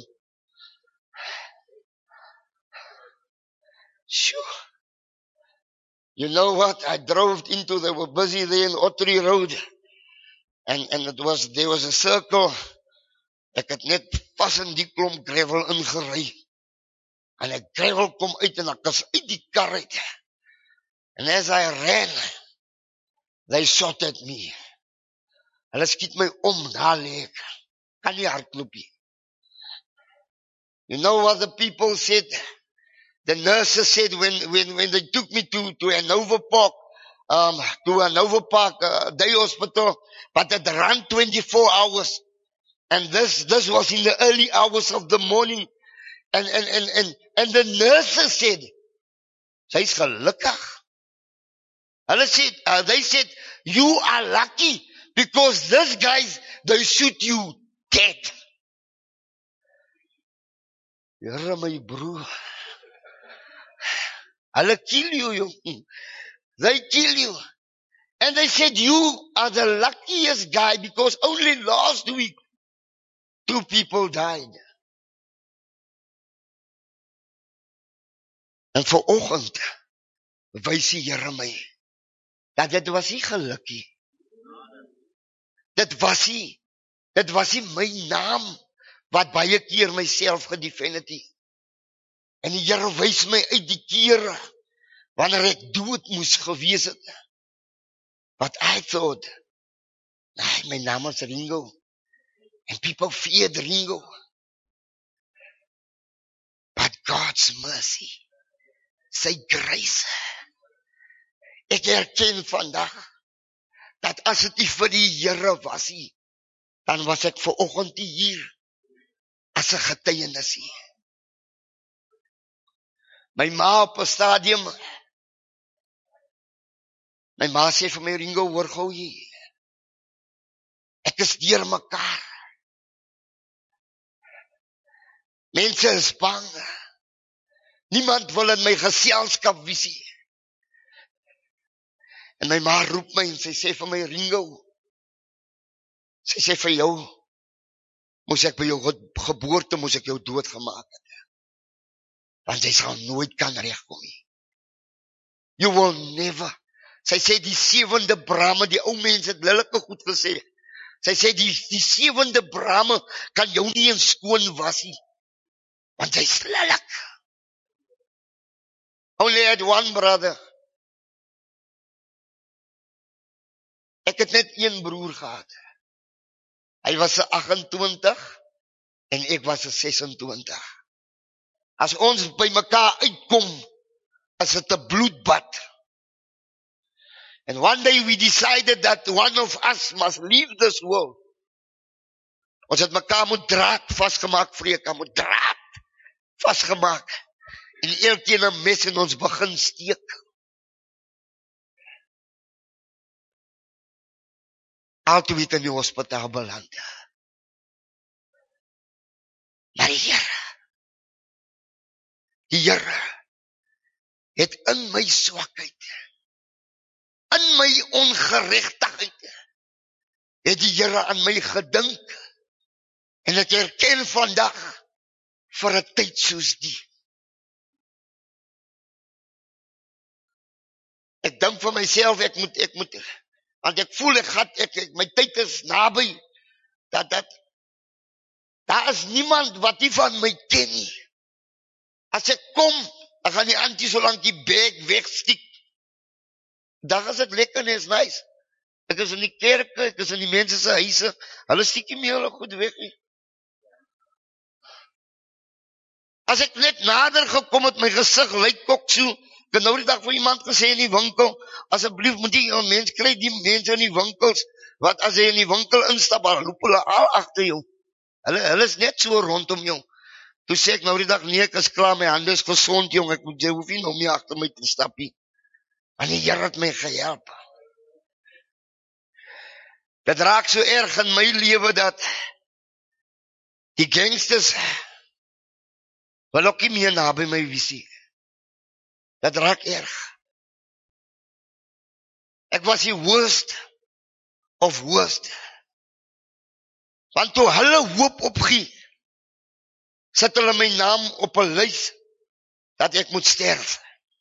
Sjoe. You know what? I drove into, they were busy there in Ottery Road. And there was a circle. Ek het net pas in die klomp gravel ingery. En ek gravel kom uit en ek is uit die kar uit. And as I ran, they shot at me. Hulle skiet my daar lê ek. Kan nie hardloop nie. You know what the people said? The nurses said when they took me to Hanover Park, day hospital, but it ran 24 hours. And this was in the early hours of the morning. And the nurses said, sy's gelukkig. They said, you are lucky because these guys, they shoot you dead. Here my broer. Hulle kill you. They kill you. And they said, you are the luckiest guy because only last week 2 people died. En vanoggend wys die Here my dat dit was nie gelukkie. Dit was nie my naam wat baie keer myself gedefend het. En die Here wys my uit die kere wanneer ek dood moes gewees het. But I thought, my naam is Ringo. And people feared Ringo. But God's mercy, sy grace. Ek erken vandag dat as dit nie vir die Here was nie, dan was ek vanoggend hier as 'n getuienis hier. My ma op 'n stadium, my ma sê vir my, Ringo, hoor gou hier. Ek is deur mekaar. Mense is bang. Niemand wil in my geselskap wees nie. En my ma roep my en sy sê vir my, Ringo, sy sê vir jou, moes ek by jou geboorte, moes ek jou doodgemaak het. Want jy sal nooit kan regkom nie. You will never. Sy sê die 7de brame, die ou mense het lelike goed gesê. Sy sê die 7de brame kan jou nie in skoon was nie. Want jy's lelik. Only had one brother. Ek het net een broer gehad. Hy was 'n 28 en ek was 'n 26. As ons by mekaar uitkom, is dit 'n bloedbad. And one day we decided that one of us must leave this world. Ons het mekaar met draad vasgemaak, vreek, met draad vasgemaak. En elkeen 'n mes en ons begin steek. al toe het in die hospitaal beland. Maar die Here het in my swakheid, in my ongeregtigheid, het die Here aan my gedink, en ek erken vandag, vir 'n tyd soos die. Ek dink vir myself, ek moet, want ek voel my tyd is naby, dat daar is niemand wat nie van my ken nie. As ek kom, dan gaan die auntie so lank die bag wegstiek. Dan is dit lekker en is nice. Ek is in die kerke, ek is in die mense se huise, hulle stiek nie meer hulle goed weg nie. As ek net nader gekom het, my gesig lyk ook so. Ek het nou die dag vir iemand gesê in die winkel, asseblief moet jy een mens kry, die mense in die winkels, wat as jy in die winkel instap, dan loop hulle al agter jou. Hulle is net so rondom jou. Toe sê ek nou die dag, nee, ek is klaar, my hande is gesond, jong, jy hoef nie nou meer agter my te stap nie. En die Here het my gehelp. Dit raak so erg in my lewe, dat die gangsters wil ook nie meer naby my visie. Dat raak erg. Ek was die worst of worst. Want toe hulle hoop opgee, sit hulle my naam op 'n lys, dat ek moet sterf.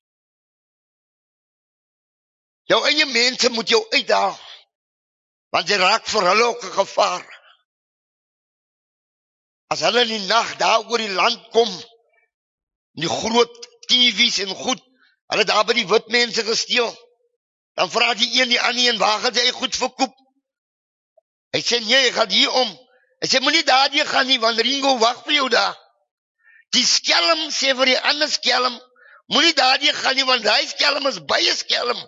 Jou eie mense moet jou uitdaag, want jy raak vir hulle ook 'n gevaar. As hulle in die nag daar oor die land kom, die groot TV's en goed, hulle daar by die wit mense gesteel, dan vra die een die ander een, waar gaan jy goed verkoop? Hy sê, nee, ek gaan hier om. Hy sê, moenie daardie gaan nie, want Ringo wag vir jou daar. Die skelm sê vir die ander skelm, moenie daardie gaan nie, want die skelm is baie skelm.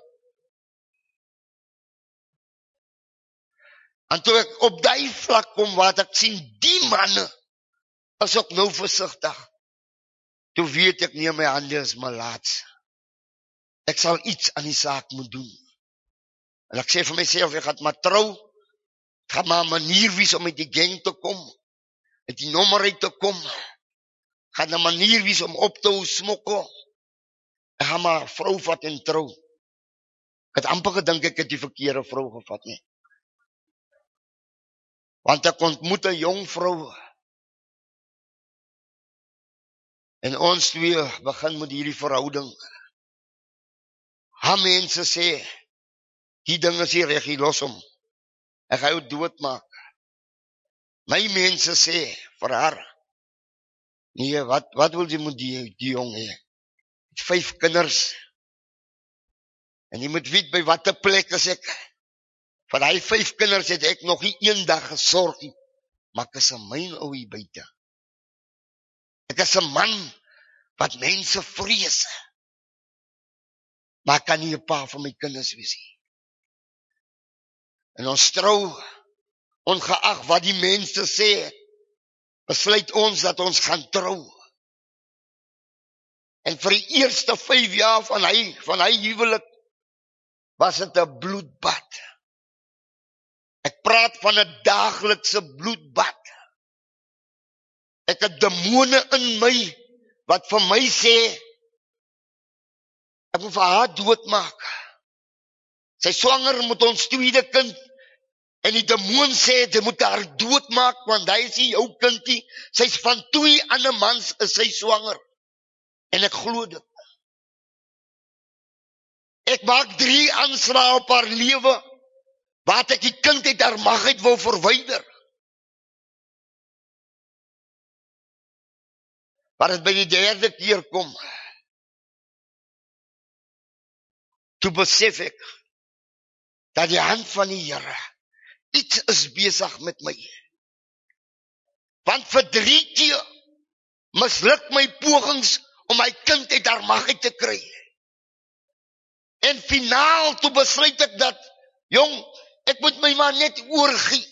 En toe ek op die vlak kom, wat ek sien, die manne is ook nou versigtig. Toe weet ek nie, my hande is malaats. Ek sal iets aan die saak moet doen. En ek sê vir myself, ek gaan maar trou, ek gaan maar 'n manier wees om met die gang te kom, met die nommer uit te kom, ek gaan 'n manier wees om op te hou smokkel, ek gaan maar 'n vrou vat en trou. Ek het amper gedink ek het die verkeerde vrou gevat, nie. Want ek ontmoet 'n jong vrou, en ons twee begin met hierdie verhouding. Haar mense sê, die ding is hier reg, hier los hom. Ek gaan jou doodmaak. My mense sê vir haar, nee, wat wil jy met die jong hê? 5 kinders. En jy moet weet by watter plek is ek. Vir die 5 kinders het ek nog nie een dag gesorg nie. Maar ek is 'n myn ou hier buite. Ek is 'n man wat mense vrees. Maar ek kan nie 'n pa vir my kinders wees nie. En ons trou, ongeag wat die mense sê, besluit ons dat ons gaan trou. En vir die eerste 5 jaar van hy huwelik, was dit 'n bloedbad. Ek praat van 'n daaglikse bloedbad. Ek het demone in my, wat vir my sê, ek moet vir haar doodmaak. Sy swanger met ons tweede kind, en die demoon sê, jy moet haar doodmaak, want hy is nie jou kindie, sy is van 2 ander mans, is sy swanger. En ek glo dit. Ek maak 3 aanslae op haar lewe, wat ek die kind uit haar magheid wil verwyder. Maar het by die 3de keer kom, toe besef ek, dat die hand van die Here, iets is besig met my. Want vir 3 keer, misluk my pogings, om my kind uit haar magheid te kry. En finaal, toe besluit ek dat, jong, ek moet my maar net oorgee.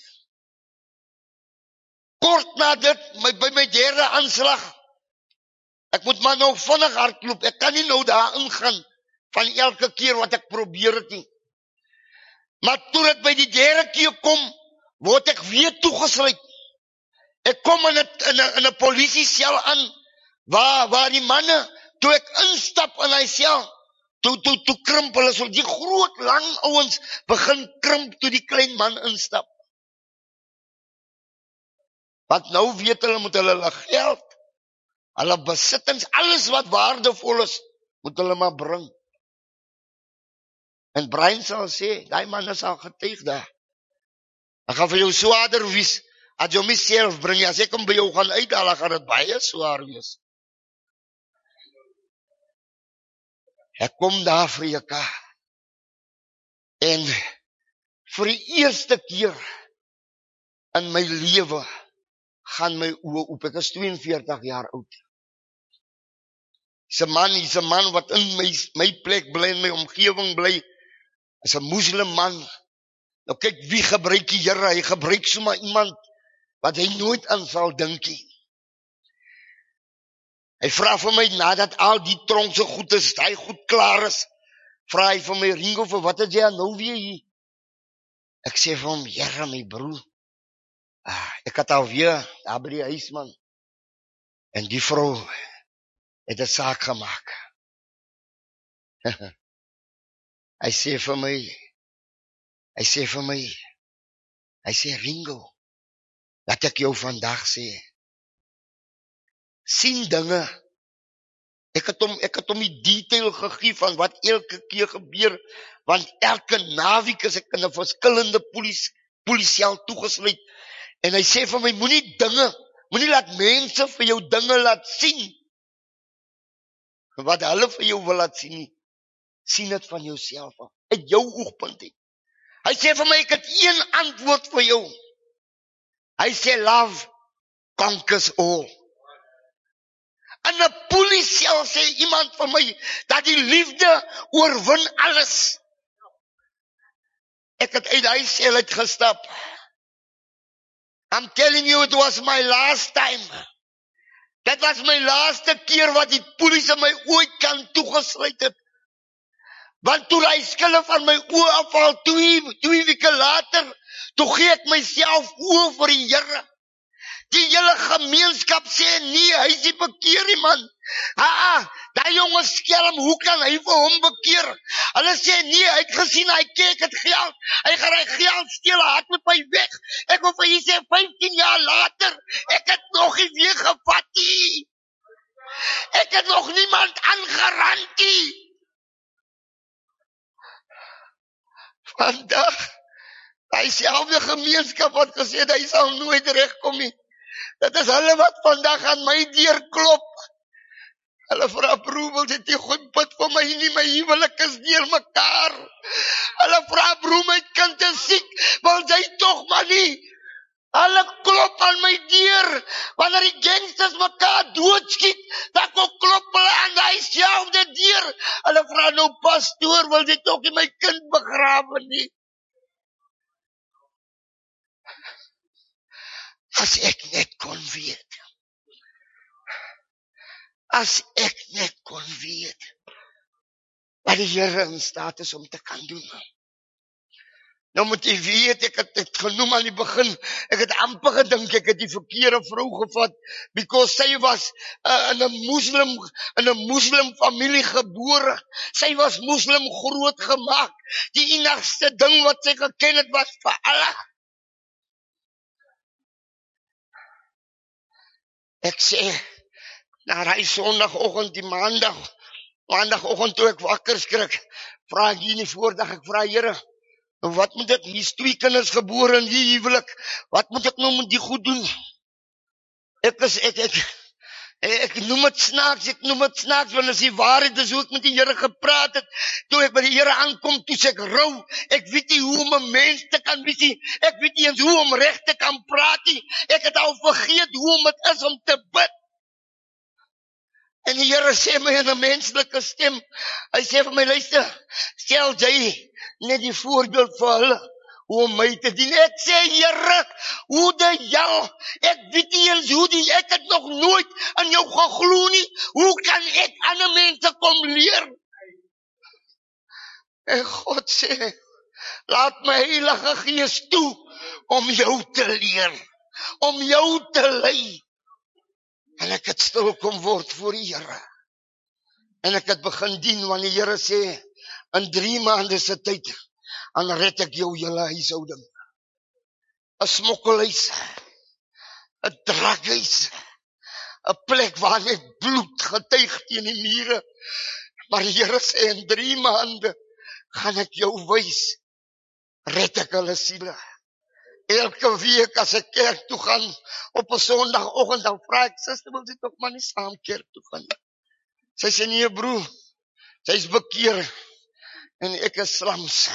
Kort na dit, by my 3de aanslag, ek moet maar nou vinnig hardloop, ek kan nie nou daar ingaan, van elke keer wat ek probeer het nie. Maar toe dit by die derde keer kom, word ek weer toegesluit. Ek kom in 'n polisiesel aan, waar die manne, toe ek instap in hy sel, toe krimp hulle so, die groot lang ouens begin krimp toe die klein man instap. Want nou weet hulle, moet hulle geld, hulle besittings, alles wat waardevol is, moet hulle maar bring. En Brian sal sê, die man is al getuig daar. Ek gaan vir jou swaarder wees, as jy myself bring, as ek hom by jou gaan uithaal, gaan dit baie swaar wees. Ek kom daar vir Frika, en vir die eerste keer in my lewe, gaan my oë oop, ek is 42 jaar oud. Is 'n man wat in my plek bly, in my omgewing bly, is 'n moslim man. Nou kyk, wie gebruik die Here? Hy gebruik sommer iemand wat hy nooit aan sal dink nie. Hy vra vir my, nadat al die tronkse goed is, hy goed klaar is, vra hy vir my, Ringo, vir wat het jy nou weer hier? Ek sê vir hom, Here, my broer, ek het alweer daar by die huis, man. En die vrou het 'n saak gemaak. Hy sê vir my, Ringo, laat ek jou vandag sê, sien dinge. Ek het hom die detail gegee van wat elke keer gebeur, want elke naweek is ek in 'n verskillende polisiesel toegesluit. En hy sê vir my, moenie laat mense vir jou dinge laat sien, wat hulle vir jou wil laat sien, sien dit van jouself af, uit jou oogpunt uit. Hy sê vir my, ek het een antwoord vir jou. Hy sê, love conquers all. In 'n polisiesel sê iemand vir my, dat die liefde oorwin alles. Ek het uit die sel uitgestap. I'm telling you, it was my last time. Dit was my laaste keer wat die polisie my ooit kan toegesluit het. Want toe hy skille van my oë afval, 2 weke later, toe gee ek myself oor vir die Here. Die hele gemeenskap sê, nee, hy is nie bekeer nie, man. Daai jonge skelm, hoe kan hy vir hom bekeer? Hulle sê, nee, hy het gesien, hy kyk het geld, hy gaan hy geld steel, hy het met my weg. Ek wil vir jy sê, 15 jaar later, ek het nog nie weer gevat nie. Ek het nog niemand aangerand nie. Vandag, hy selfde gemeenskap wat gesê het, hy sal nooit regkom nie. Dit is hulle wat vandag aan my deur klop. Hulle vra, broer, wil dit nie goed bid vir my nie, my huwelik is deur mekaar. Hulle vra, broer, my kind is siek, wil jy tog maar nie. Hulle klop aan my deur, wanneer die gangsters mekaar doodskiet, dan klop hulle aan die selfde deur. Hulle vra nou, pastoor, wil jy tog nie my kind begrawe nie. As ek net kon weet. As ek net kon weet. Wat die Here in staat is om te kan doen. Nou moet jy weet, ek het dit genoem aan die begin, ek het amper gedink, ek het die verkeerde vrou gevat, because sy was in 'n moslim familie gebore, sy was moslim groot gemaak, die enigste ding wat sy geken het was vir Allah. Ek sê, na die sondagoggend, die maandagoggend toe ek wakker skrik, vra ek hier nie voordag, ek vra Here, wat moet ek, hier is 2 kinders gebore in die huwelik, wat moet ek nou met die goed doen? Ek noem het snaaks, want as die waarheid is hoe ek met die Here gepraat het, toe ek by die Here aankom, toe sê ek rou, ek weet nie hoe om 'n mens te kan wees nie, ek weet nie eens hoe om reg te kan praat nie, ek het al vergeet hoe om het is om te bid. En die Here sê my in 'n menslike stem, hy sê vir my, luister, stel jy net die voorbeeld vir hulle, hoe om my te dien. Ek sê, Here, hoe die jou, ek weet nie eens hoe ek het nog nooit aan jou geglo nie, hoe kan ek ander mense kom leer? En God sê, Laat my Heilige Gees toe om jou te leer, om jou te lei. En ek het stil kom word voor die Here. En ek het begin dien, want die Here sê, in 3 maande se tyd, dan red ek jou hele huishouding. 'n smokkelhuis, 'n drughuis, 'n plek waar net bloed getuig teen die mure. Maar die Here sê, in 3 maande gaan ek jou wys, red ek hulle siele. Elke week as ek kerk toe gaan, op 'n Sondagoggend, dan vra ek, suster, wil jy tog maar nie saam kerk toe gaan? Sy sê, nee broer, sy is bekeer, en ek is slams.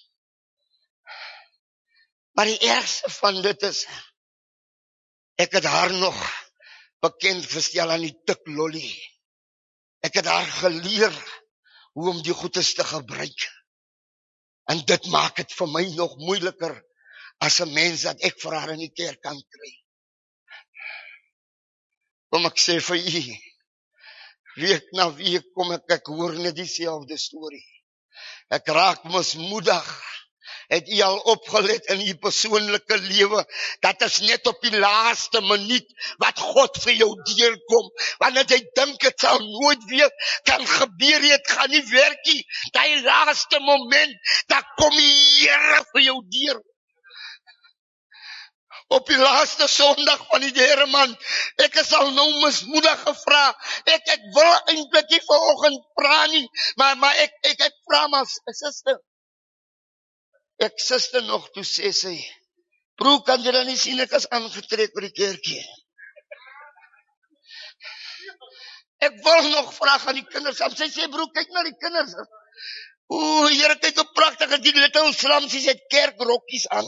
Maar die ergste van dit is, ek het haar nog bekend gestel aan die tik lolly. Ek het haar geleer hoe om die goedes te gebruik. En dit maak het vir my nog moeiliker as 'n mens dat ek vir haar in die kerk kan kry. Kom ek sê vir u, week na week kom ek hoor net dieselfde storie. Ek raak mismoedig. Het u al opgelet in u persoonlike lewe, dat is net op die laaste minuut wat God vir jou deurkom, wanneer jy dink het sal nooit weer kan gebeur, het gaan nie werk nie, die laaste moment, dan kom die Here vir jou deur. Op die laaste Sondag van die derde maand, ek is al nou mismoedig gevra, ek wil eintlik nie vanoggend vra nie, maar ek vra maar, suster, ek suster nog, toe sê sy, broer, kan jy dan nie sien, ek is aangetrek by die kerkie. Ek wil nog vraag aan die kinders, sy sê, broer, kyk na die kinders. Oeh, Here, kyk hoe pragtig, die little slamsies het kerkrokkies aan.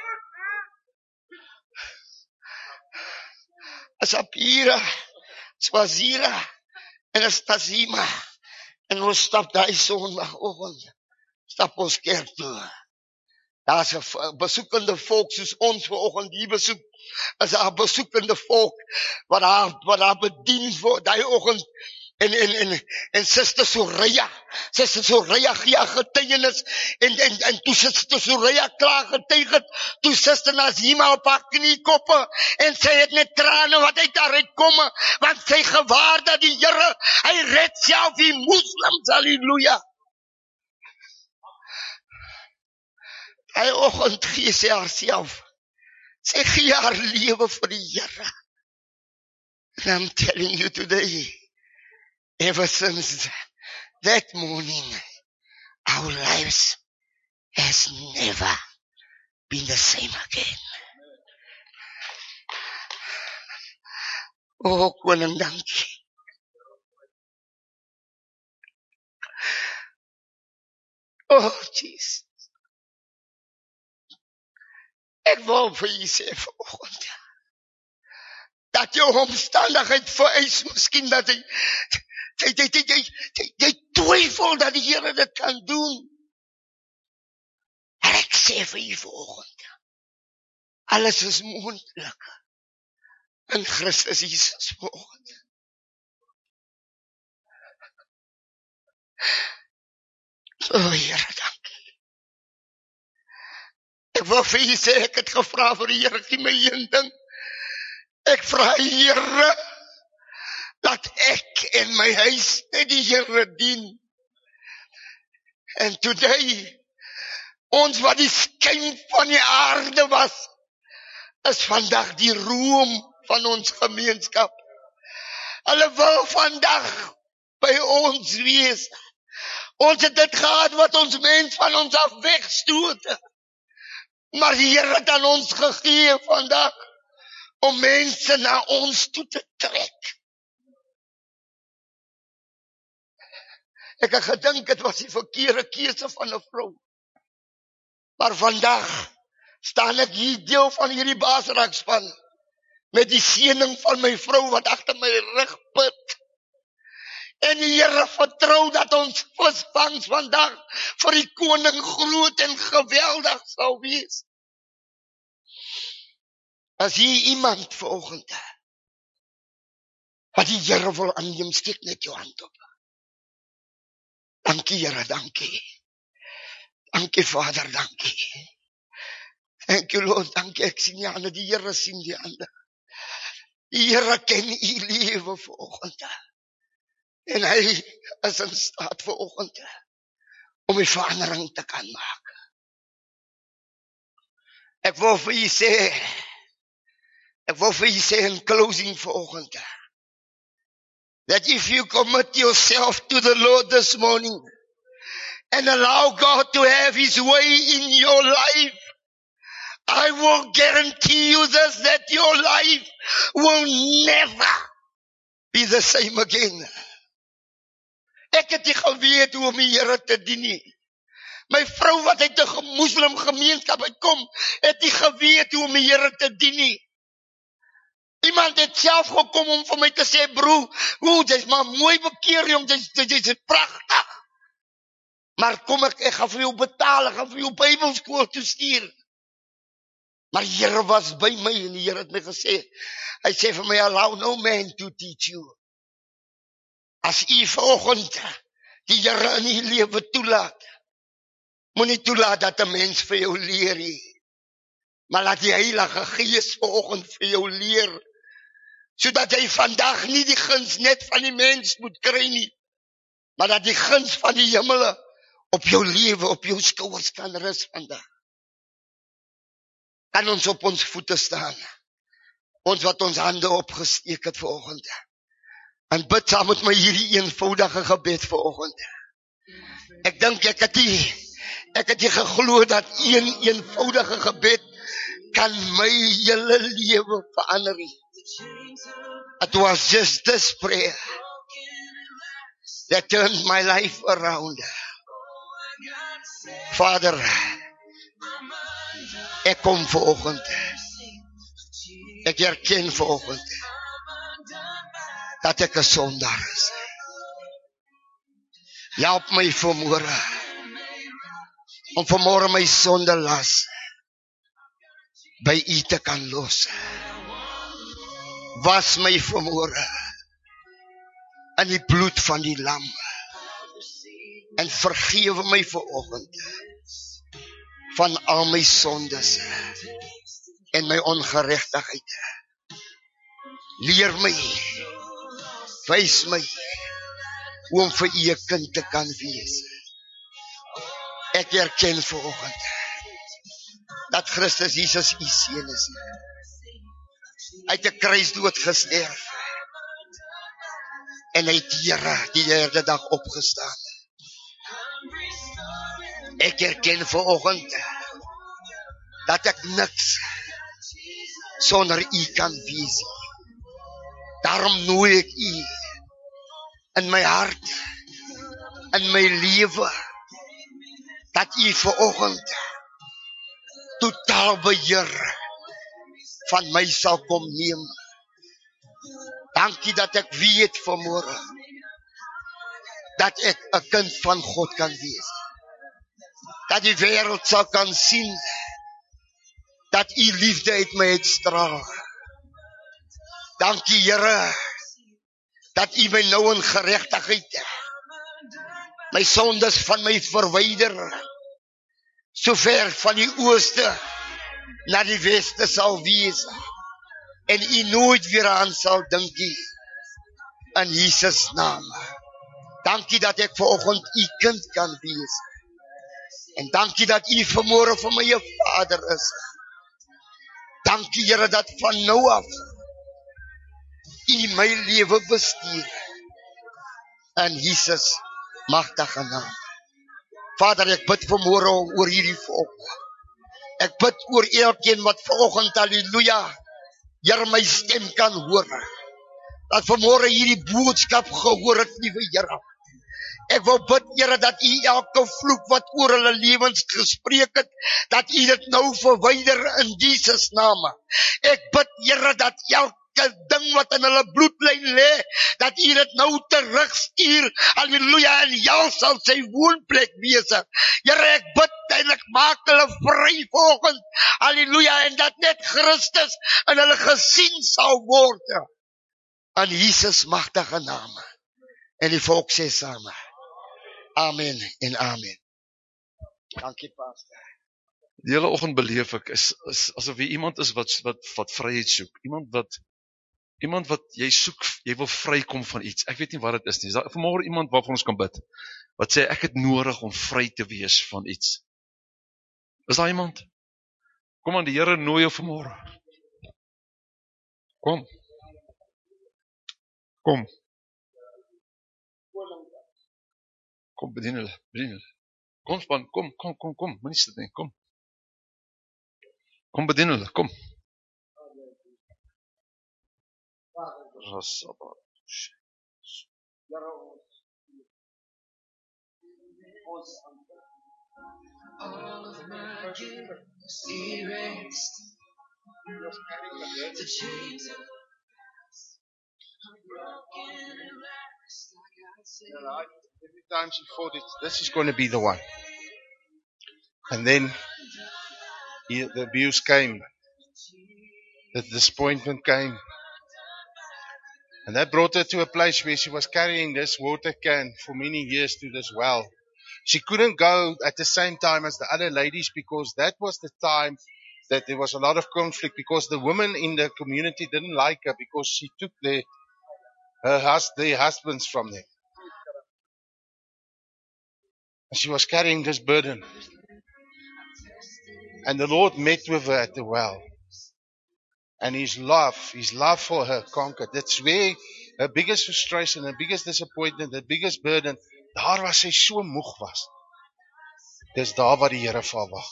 Sapira, Swazira, en Stasima, en ons stap die Sondagoggend, stap ons kerk toe. Daar is 'n besoekende volk soos ons vanoggend hier besoek. Is 'n besoekende volk wat daar bedien word daai oggend. En Suster Soraya gee haar getuienis en toe Suster Soraya klaar getuig het, toe Suster Nazima op haar kniekoppe en sy het net trane wat uit haar uitkom, want sy gewaar dat die Here, hy red self die moslims, halleluja. Hy oggend gee sy haarself. Sy gee haar lewe vir die Here. And I'm telling you today, ever since that morning, our lives has never been the same again. Oh, koning, dankie. Oh, Jesus. Ek wil vir u sê vanoggend, dat jou omstandigheid vereis, miskien dat jy twyfel dat die Here dit kan doen. En ek sê vir u vanoggend, alles is moontlik in Christus Jesus vanoggend. O Here, dankie. Ek wil vir u sê, ek het gevra vir die Here, gee my een ding. Ek vra Here, dat ek en my huis net die Here dien. And today, ons wat die skyn van die aarde was, is vandag die roem van ons gemeenskap. Hulle wil vandag by ons wees. Ons het dit gehad wat ons mens van ons af wegstoot. Maar die Here het aan ons gegee vandag om mense na ons toe te trek. Ek het gedink dit was die verkeerde keuse van 'n vrou. Maar vandag staan ek hier deel van hierdie Basrakspan met die seëning van my vrou wat agter my rug pit. En die Here vertrou dat ons visvangs vandag vir die koning groot en geweldig sal wees. As hier iemand vanoggend wat die Here wil aanneem, steek net jou hand op. Dankie Here, dankie. Dankie Vader, dankie. Thank you Lord, dankie. Ek sien die hande, die Here sien die hande. Die Here ken u lewe vanoggend. En hy is in staat vanoggend om die verandering te kan maak. Ek wil vir u sê in closing vanoggend, that if you commit yourself to the Lord this morning and allow God to have his way in your life, I will guarantee you this, that your life will never be the same again. Ek het nie geweet hoe om die Here te dien nie. My vrou wat uit 'n moslim gemeenskap uitkom, het nie geweet hoe om die Here te dien nie. Iemand het self gekom om vir my te sê, broer, jy's maar mooi bekeer, jong, jy's pragtig. Maar kom ek gaan vir jou betaal, ek gaan vir jou Bybelskool toe stuur. Maar die Here was by my en die Here het my gesê, hy sê vir my, allow no man to teach you. As u vanoggend die Here in u lewe toelaat, moenie toelaat dat 'n mens vir jou leer nie. Maar laat die Heilige Gees vanoggend vir jou leer, sodat jy vandag nie die guns net van die mens moet kry nie, maar dat die guns van die hemele op jou lewe, op jou skouers kan rus vandag. Kan ons op ons voete staan, ons wat ons hande opgesteek het vanoggend, en bid saam met my hierdie eenvoudige gebed vanoggend. Ek dink ek het nie geglo dat een eenvoudige gebed kan my hele lewe verander nie. It was just this prayer that turned my life around. Vader, ek kom vanoggend. Ek erken vanoggend dat ek 'n sondaar is. Help my vanmôre om vanmôre my sonde las by u te kan los. Was my vanmôre in die bloed van die lam en vergewe my vanoggend van al my sondes en my ongeregtigheid. Leer my, wys my hoe om vir u 'n kind te kan wees. Ek erken vanoggend dat Christus Jesus u seun is. Hy het 'n kruisdood gesterf en hy het die derde dag opgestaan. Ek erken vanoggend dat ek niks sonder u kan wees. Daarom nooi ek u in my hart, in my lewe, dat u vanoggend totaal beheer van my sal kom neem. Dankie dat ek weet vanmôre dat ek 'n kind van God kan wees. Dat die wêreld sal kan sien dat u liefde uit my uitstraal. Dankie Here dat u my nou in geregtigheid my sondes van my verwyder, so ver van die ooste na die weste sal wees, en u nooit weer aan sal dink nie, in Jesus naam. Dankie dat ek vanoggend u kind kan wees, en dankie dat u vanmôre vir my 'n Vader is. Dankie Here dat van nou af u my lewe bestuur, in Jesus magtige naam. Vader, ek bid vanmôre oor hierdie volk. Ek bid oor elkeen wat vanoggend, halleluja, Here, my stem kan hoor. Dat vanmôre hierdie boodskap gehoor het, liewe Here. Ek wil bid, Here, dat u elke vloek wat oor hulle lewens gespreek het, dat u dit nou verwyder in Jesus naam. Ek bid, Here, dat elke ding wat in hulle bloedlyn lê, dat u dit nou terugstuur, halleluja, en jou sal sy woonplek wees. Here, ek bid en ek maak hulle vry vanoggend, halleluja, en dat net Christus in hulle gesien sal word, in Jesus magtige naam. En die volk sê saam, amen en amen. Dankie pastor. Die hele oggend beleef ek is asof jy iemand is wat vryheid soek. Iemand wat jy soek, jy wil vrykom van iets. Ek weet nie wat dit is nie. Is daar vanmôre iemand waarvan ons kan bid? Wat sê ek het nodig om vry te wees van iets? Is daar iemand? Kom aan, die Here nooi jou vanmôre. Kom. Kom. Kom, bedien hulle. Kom span, kom. Moenie sit nie, kom. Kom bedien hulle, kom. Rasaba. All of my guilt erased. The chains of I'm broken and lost, like I said. Every time she thought this is going to be the one. And then the abuse came. The disappointment came. And that brought her to a place where she was carrying this water can for many years to this well. She couldn't go at the same time as the other ladies because that was the time that there was a lot of conflict because the women in the community didn't like her because she took their husbands from them. And she was carrying this burden. And the Lord met with her at the well. And His love for her conquered. That's where her biggest frustration, her biggest disappointment, her biggest burden, daar waar sy so moeg was. Dis daar waar die Here vir haar wag.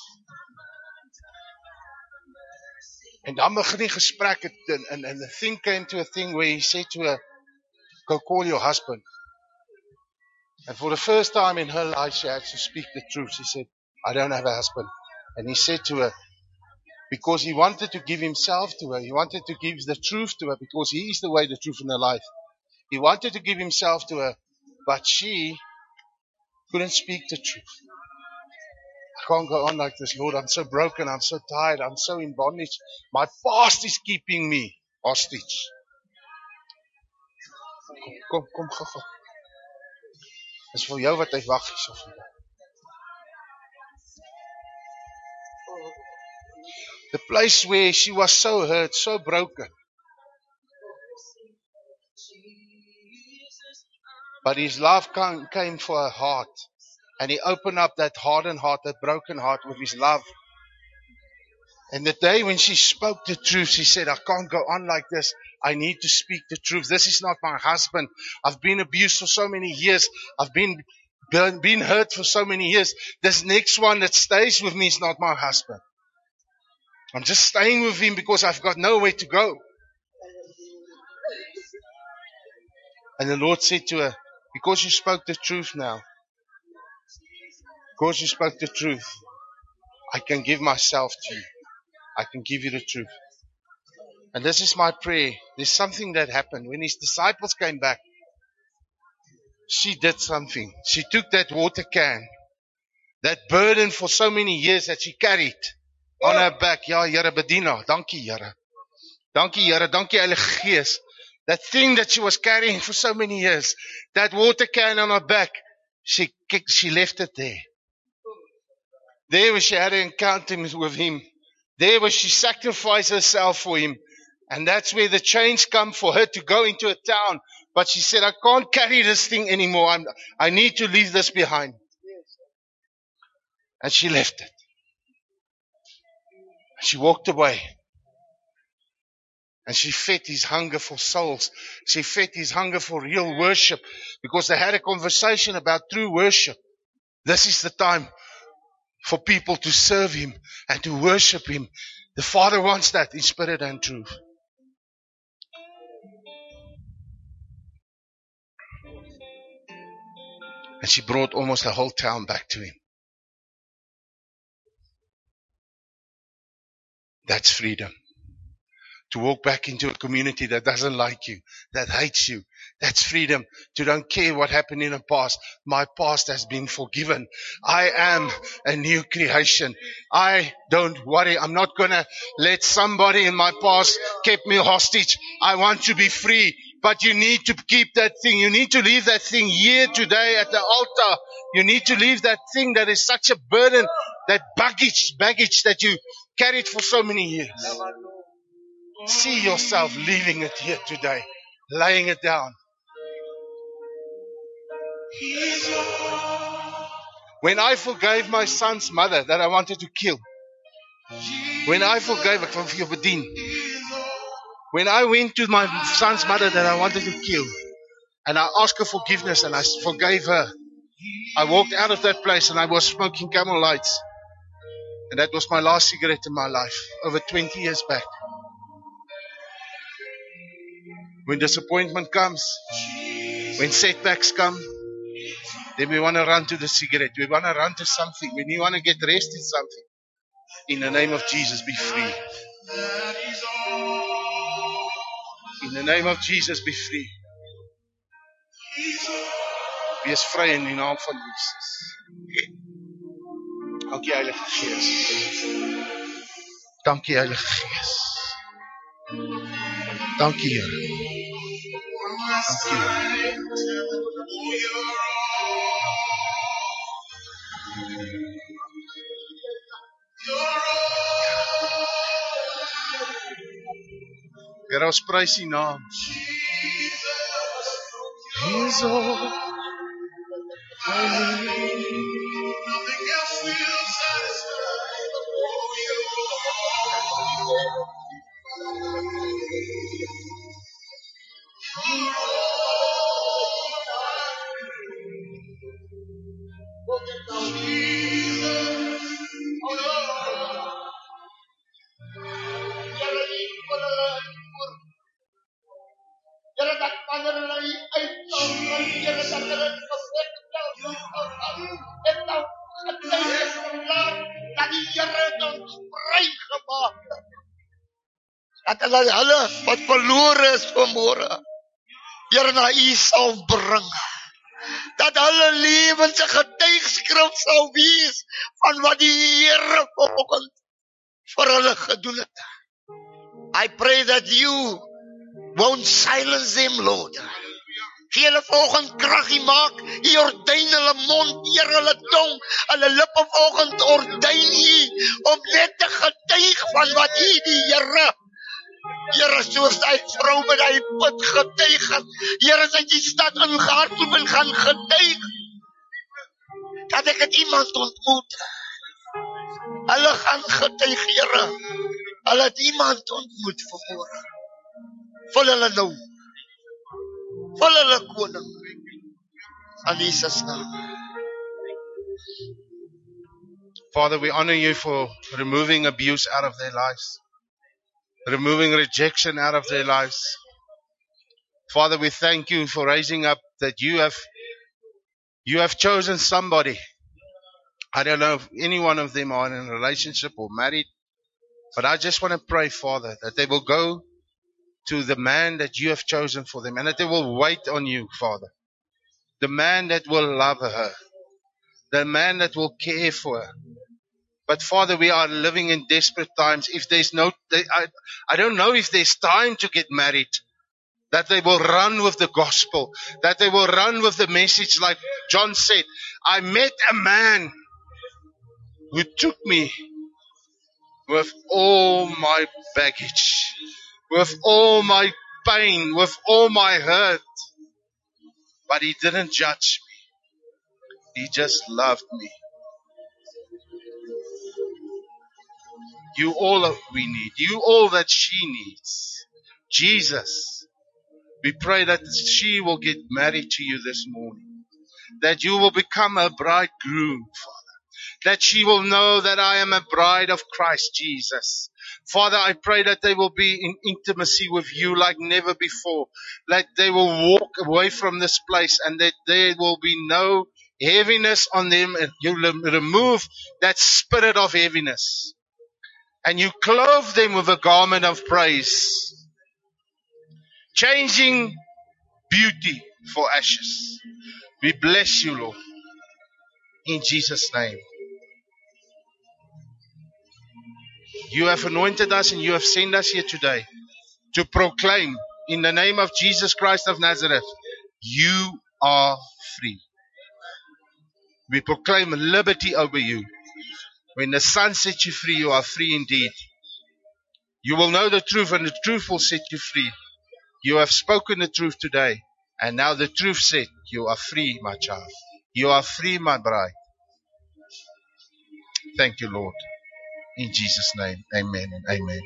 En dan begin die gesprek and the thing came to a thing where he said to her, go call your husband. And for the first time in her life she had to speak the truth. She said, I don't have a husband. And he said to her, because he wanted to give himself to her, he wanted to give the truth to her because he is the way, the truth, and the life. He wanted to give himself to her, but she couldn't speak the truth. I can't go on like this, Lord. I'm so broken. I'm so tired. I'm so in bondage. My past is keeping me hostage. Kom, gou. Dis vir jou wat hy wag hierso vandag. The place where she was so hurt, so broken. But His love came for her heart. And He opened up that hardened heart, that broken heart with His love. And the day when she spoke the truth, she said, I can't go on like this. I need to speak the truth. This is not my husband. I've been abused for so many years. I've been hurt for so many years. This next one that stays with me is not my husband. I'm just staying with him because I've got nowhere to go. And the Lord said to her, because you spoke the truth now, because you spoke the truth, I can give myself to you. I can give you the truth. And this is my prayer. There's something that happened. When His disciples came back, she did something. She took that water can, that burden for so many years that she carried on her back. Ja, Here, bedien haar. Dankie, Here. Dankie, Here. Dankie, Heilige Gees. That thing that she was carrying for so many years, that water can on her back, she left it there. There where she had an encounter with Him. There where she sacrificed herself for Him. And that's where the change come for her to go into a town. But she said, I can't carry this thing anymore. I need to leave this behind. And she left it. She walked away. And she fed his hunger for souls. She fed his hunger for real worship. Because they had a conversation about true worship. This is the time for people to serve Him and to worship Him. The Father wants that in spirit and truth. And she brought almost the whole town back to Him. That's freedom. To walk back into a community that doesn't like you, that hates you. That's freedom. To don't care what happened in the past. My past has been forgiven. I am a new creation. I don't worry. I'm not going to let somebody in my past keep me hostage. I want to be free. But you need to keep that thing. You need to leave that thing here today at the altar. You need to leave that thing that is such a burden, that baggage that you carried for so many years. See yourself leaving it here today, laying it down. When I forgave my son's mother that I wanted to kill, when I forgave when I went to my son's mother that I wanted to kill, and I asked her forgiveness and I forgave her, I walked out of that place and I was smoking Camel Lights. And that was my last cigarette in my life, over 20 years back. When disappointment comes, when setbacks come, then we want to run to the cigarette. We want to run to something. When you want to get rest in something, in the name of Jesus, be free. In the name of Jesus, be free. Wees vry in die naam van Jesus. Dankie Heilige Gees. Dankie Heilige Gees. Dankie Here. Dankie Here. Here ons prys die naam. He's all I need. Nothing else will satisfy. Dat hulle wat verlore is vanmôre, Here, na U sal bring. Dat hulle lewens 'n getuigskrif sal wees van wat die Here vanoggend vir hulle gedoen het. I pray that you won't silence them, Lord. Gee hulle vanoggend krag, U maak, U ordyn hulle mond, Here, hulle tong, hulle lippe vanoggend ordyn U om net te getuig van wat U die Here, soos hy vrou met hy put getuig het. Here, sy die stad ingehardloop en gaan getuig. Dat ek het iemand ontmoet. Hulle gaan getuig, Here. Hulle het iemand ontmoet vanmôre. Vul hulle nou. Vul hulle koning. In Jesus naam. Father, we honor you for removing abuse out of their lives. Removing rejection out of their lives. Father, we thank you for raising up that you have chosen somebody. I don't know if any one of them are in a relationship or married, but I just want to pray, Father, that they will go to the man that you have chosen for them and that they will wait on you, Father. The man that will love her. The man that will care for her. But Father, we are living in desperate times. If there's I don't know if there's time to get married. That they will run with the gospel. That they will run with the message like John said. I met a man who took me with all my baggage. With all my pain. With all my hurt. But he didn't judge me. He just loved me. You all that we need. You all that she needs. Jesus, we pray that she will get married to you this morning. That you will become a bridegroom, Father. That she will know that I am a bride of Christ Jesus. Father, I pray that they will be in intimacy with you like never before. That they will walk away from this place and that there will be no heaviness on them. And you remove that spirit of heaviness. And you clothe them with a garment of praise. Changing beauty for ashes. We bless you, Lord. In Jesus' name. You have anointed us and you have sent us here today to proclaim In the name of Jesus Christ of Nazareth, you are free. We proclaim liberty over you. When the Son sets you free, you are free indeed. You will know the truth, and the truth will set you free. You have spoken the truth today, and now the truth said, you are free, my child. You are free, my bride. Thank you, Lord. In Jesus' name, amen and amen.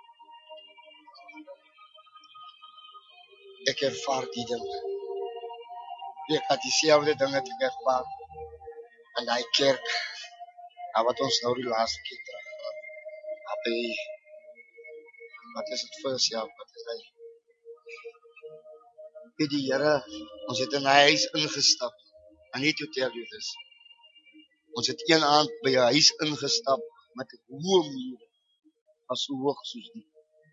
Ek ervaar die ding. Ek het dieselfde ding wat ek ervaar. En die kerk, wat ons nou die laaste keer terug wat is het first jaar, wat is hy? By die Here, ons het in die huis ingestap. I need to tell you this. Ons het een aand by 'n huis ingestap met 'n hoë muur, was so hoog soos die.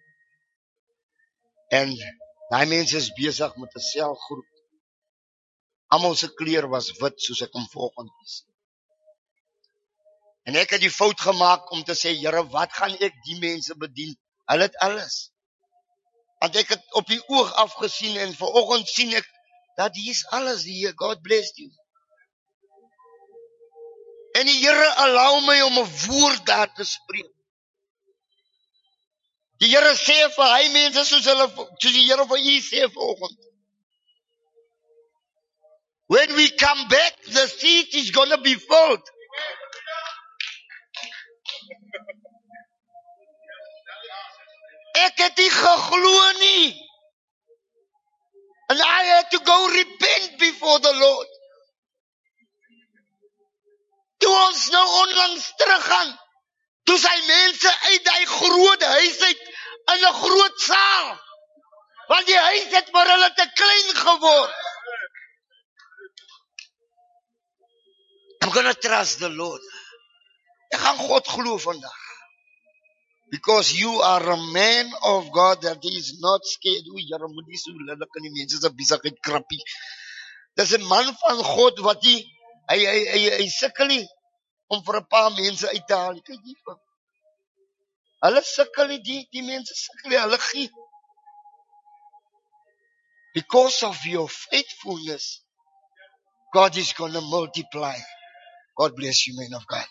En daai mense is besig met 'n selgroep. Almal se kleur was wit soos ek hom vanoggend gesien. En ek het die fout gemaak om te sê, Here, wat gaan ek die mense bedien? Hulle het alles. Want ek het op die oog afgesien en vanoggend sien ek dat hier is alles hier. God bless you. En die Here allow my om 'n woord daar te spreek. Die Here sê vir hy mense soos die Here vir u sê vanoggend. When we come back, the seat is going to be filled. Ek het nie geglo nie. And I had to go repent before the Lord. Toe ons nou onlangs teruggaan, toe sy mense uit die groot huis uit in 'n groot saal. Want die huis het vir hulle te klein geword. I'm going to trust the Lord. Ek gaan God glo vandag. Because you are a man of God that is not scared. O, Here, moet nie so lullig in die mense se besigheid krappie. Dis 'n man van God wat hy sukkel nie om vir 'n paar mense uit te haal. Kyk hier. Hulle sukkel nie, die mense sukkel nie, hulle gee. Because of your faithfulness, God is going to multiply. God bless you, man of God.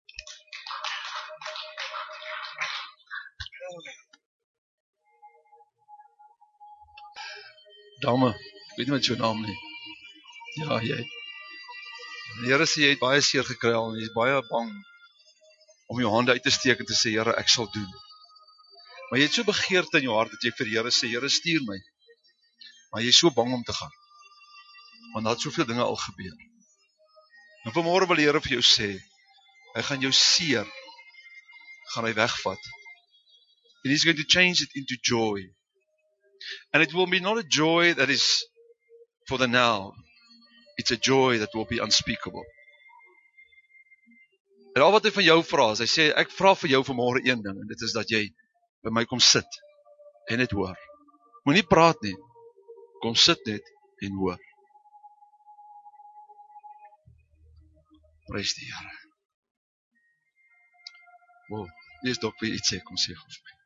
Dame, ek weet nie wat jou naam nie. Ja, jy. Die Here sê jy het baie seer gekry al en jy is baie bang om jou hande uit te steek en te sê, Here, ek sal doen. Maar jy het so begeerte in jou hart dat jy vir die Here sê, Here, stuur my. Maar jy is so bang om te gaan. Want daar het soveel dinge al gebeur. En vanmôre wil die Here vir jou sê, hy gaan jou seer, gaan hy wegvat. And he's going to change it into joy. And it will be not a joy that is for the now. It's a joy that will be unspeakable. En al wat hy van jou vra, is, hy sê, ek vra vir jou vanmôre een ding, en dit is dat jy by my kom sit en net hoor. Moenie praat nie. Kom sit net en hoor. Prys die Here. Wow, dis dalk weer iets sê, kom sê vir my.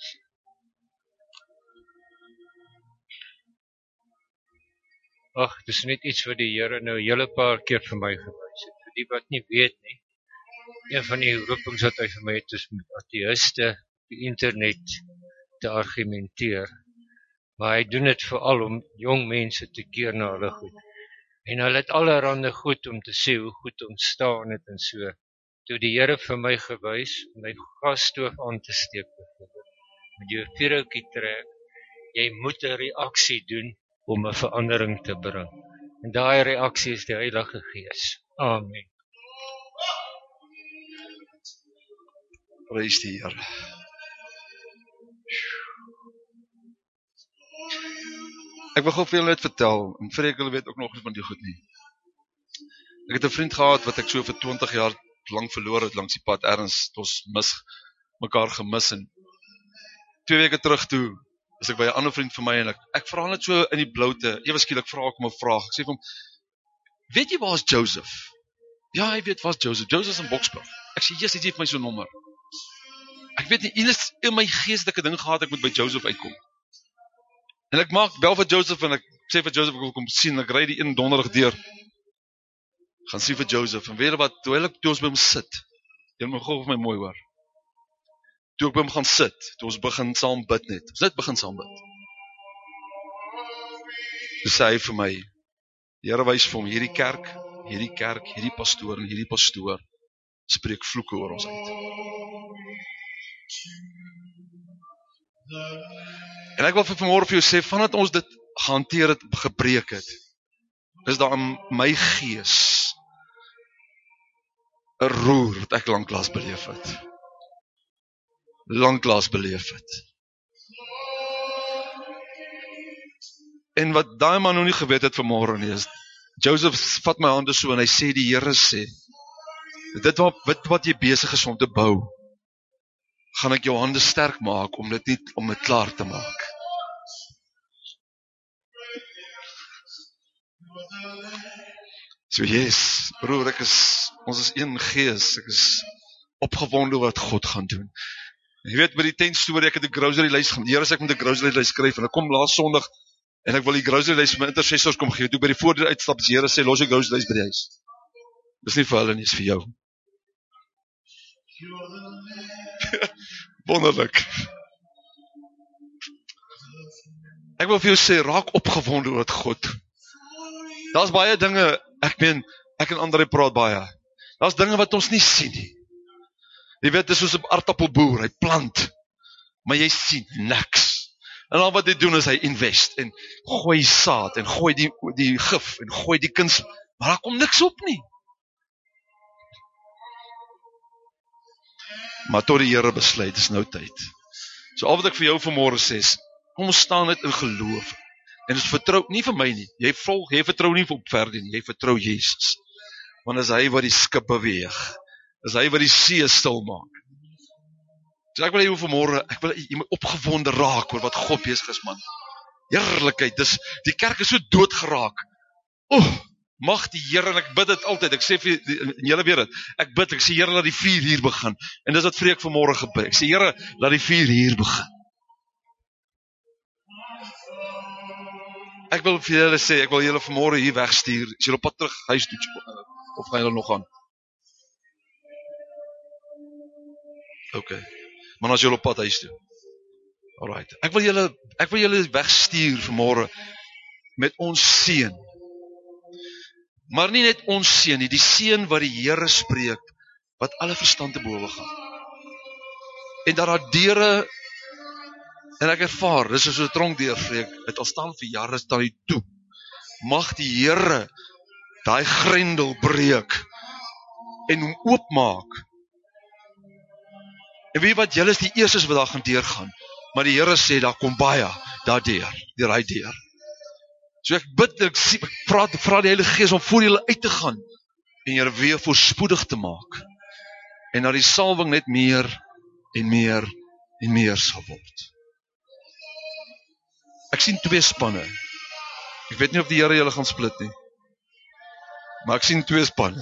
Ag, dis net iets wat die Here nou 'n hele paar keer vir my gewys het. Vir die wat nie weet nie. Een van die roepings wat hy vir my het is met ateïste op die internet te argumenteer. Maar hy doen dit veral om jong mense te keer na hulle goed. En hulle het allerhande goed om te sê hoe goed ons staan het en so. Toe die Here vir my gewys om my gasstoof aan te steek byvoorbeeld. Met jou vuurhoutjie trek, jy moet 'n reaksie doen om 'n verandering te bring. En daai reaksie is die Heilige Gees. Amen. Prys die Here. Ek wil gou vir julle net vertel, en vir julle weet ook nog nie van die goed nie. Ek het 'n vriend gehad wat ek so vir 20 jaar lank verloor het langs die pad, ergens, ons mekaar gemis, en 2 weke terug toe, is ek by 'n ander vriend van my, en ek vra net so in die bloute, ewe skielik vra ek hom 'n vraag, ek sê vir hom, weet jy waar is Joseph? Ja, hy weet waar is Joseph, Joseph is in Boksburg. Ek sê, yes, hy gee my so 'n nommer. Ek weet nie, in my geestelike ding gehad, ek moet by Joseph uitkom. En ek bel vir Joseph en ek sê vir Joseph, ek wil kom sien, ek ry die een donderdag deur. Gaan sien vir Joseph, en weet jy wat, toe ons by hom sit, jy moet gou vir my mooi hoor. Toe ek by hom gaan sit, toe ons begin saam bid net, ons net begin saam bid. Toe sê hy vir my, die Here wys vir hom, hierdie kerk, hierdie pastoor en hierdie pastoor, spreek vloeke oor ons uit. En ek wil vir vanmôre vir jou sê, vandat ons dit gehanteer het, gebreek het, is daar in my gees 'n roer wat ek lanklaas beleef het. En wat daai man nou nie geweet het vanmôre nie, is, Joseph vat my hande so en hy sê, die Here sê, dit wat jy besig is om te bou, gaan ek jou hande sterk maak om dit klaar te maak. So yes, broer, ons is een gees, ek is opgewonde wat God gaan doen. Jy weet, by die tent storie, ek het 'n grocery lys gaan, die Here sê ek moet 'n grocery lys skryf, en ek kom laas Sondag, en ek wil die grocery lys vir my intercessors kom gee, toe by die voordeur uitstap, die Here sê, los die grocery lys by die huis. Dis nie vir hulle nie, dis vir jou. Wonderlik. Ek wil vir jou sê, raak opgewonde oor wat God doen. Daar's baie dinge, ek en Andre praat baie. Daar's dinge wat ons nie sien nie. Jy weet, dit is soos 'n aardappelboer, hy plant, maar jy sien niks. En al wat hy doen is hy invest en gooi saad en gooi die gif en gooi die kuns, maar daar kom niks op nie. Maar tot die Here besluit, dis nou tyd. So al wat ek vir jou vanmôre sê is, kom ons staan net in geloof. En ons vertrou nie vir my nie. Jy vertrou nie op verder nie, jy vertrou Jesus. Want is hy wat die skip beweeg. Is hy wat die see stil maak. So ek wil jy vanmôre, jy moet opgewonde raak oor wat God besig is, man. Heerlikheid, die kerk is so dood geraak. Mag die Here, en ek bid dit altyd, ek sê vir julle weet dit, ek sê Here, laat die vuur hier begin. En dis wat vreek vanmôre gebeur. Ek sê Here, laat die vuur hier begin. Ek wil vir julle sê, ek wil julle vanmôre hier wegstuur. Is julle op pad terug huis toe, of gaan julle nog gaan? Okay. Maar as julle op pad huis toe. Alright. Ek wil julle wegstuur vanmôre met ons seën. Maar nie net ons seën nie, die seën wat die Here spreek, wat alle verstand te bowe gaan. En dat daar deure, en ek ervaar, dis soos 'n tronkdeur, vreek, het al staan vir jare staan hy toe. Mag die Here daai grendel breek en hom oopmaak. En weet wat, julle is die eerstes wat daar gaan deurgaan. Maar die Here sê, daar kom baie daardeur, deur hy deur. So ek bid, ek vra die Heilige Gees om voor julle uit te gaan en julle weer voorspoedig te maak. En dat die salwing net meer en meer en meer sal word. Ek sien 2 spanne. Ek weet nie of die Here julle gaan split nie. Maar ek sien 2 spanne.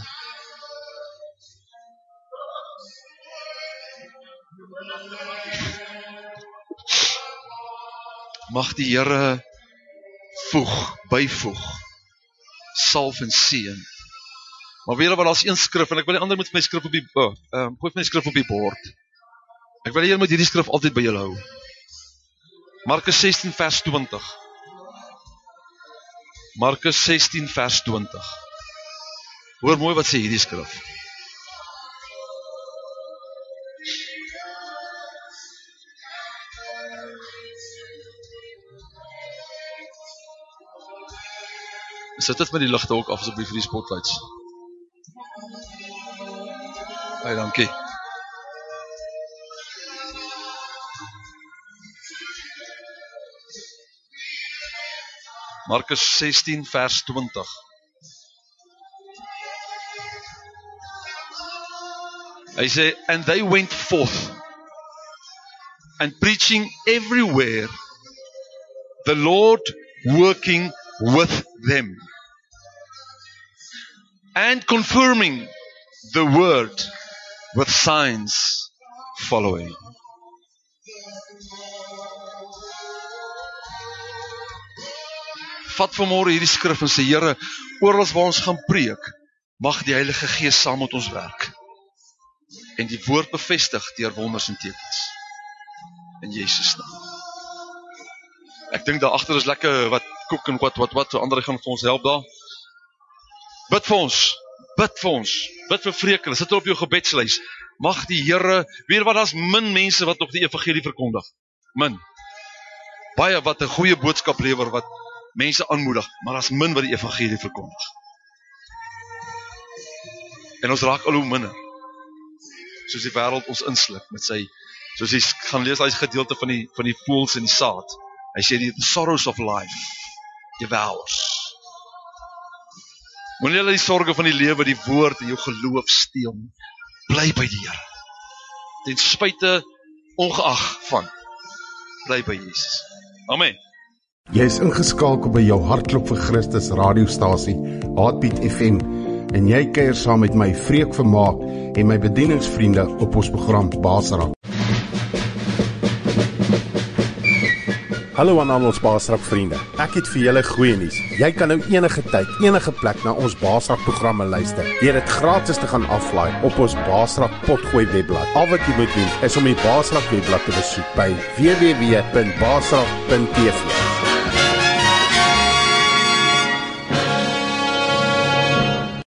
Mag die Here byvoeg, salf en seën. Maar weet julle wat, daar's een skrif, en ek wil die ander moet my skrif op die, gooi my skrif op die bord. Ek wil julle moet hierdie skrif altyd by julle hou. Markus 16 vers 20. Markus 16 vers 20. Hoor mooi wat sê hierdie skrif. Sit dit met die ligte ook af asseblief vir die spotlights. Baie dankie. Markus 16 vers 20. Hy sê, and they went forth and preaching everywhere, the Lord working with them and confirming the word with signs following. vat vanmôre hierdie skrif en sê, Here, oral waar ons gaan preek, mag die Heilige Gees saam met ons werk. En die woord bevestig deur wonders en tekens. In Jesus naam. Ek dink daar agter is lekker wat koek en wat, ander gaan vir ons help daar. Bid vir ons, bid vir Freek, sit op jou gebedslys. Mag die Here, weet wat, daar's min mense wat nog die evangelie verkondig. Min. Baie wat 'n goeie boodskap lewer, wat mense aanmoedig, maar daar's min wat die evangelie verkondig. En ons raak al hoe minder. Soos die wêreld ons insluk met sy, soos jy gaan lees daai gedeelte van die voëls en die saad. Hy sê die sorrows of life devours. Moenie hulle die sorge van die lewe, die woord en jou geloof steel nie. Bly by die Here. Ten spyte ongeag van. Bly by Jesus. Amen. Jy is ingeskakel by jou Hartklop vir Christus radiostasie, Heartbeat FM, en jy kuier saam met my Freek Vermaak en my bedieningsvriende op ons program Basrak. Hallo aan al ons Basrak vriende. Ek het vir julle goeie nuus. Jy kan nou enige tyd, enige plek na ons Basrak programme luister. Deur dit gratis te gaan aflaai op ons Basrak potgooi webblad. Al wat jy moet doen is om die Basrak webblad te besoek by www.basrak.tv.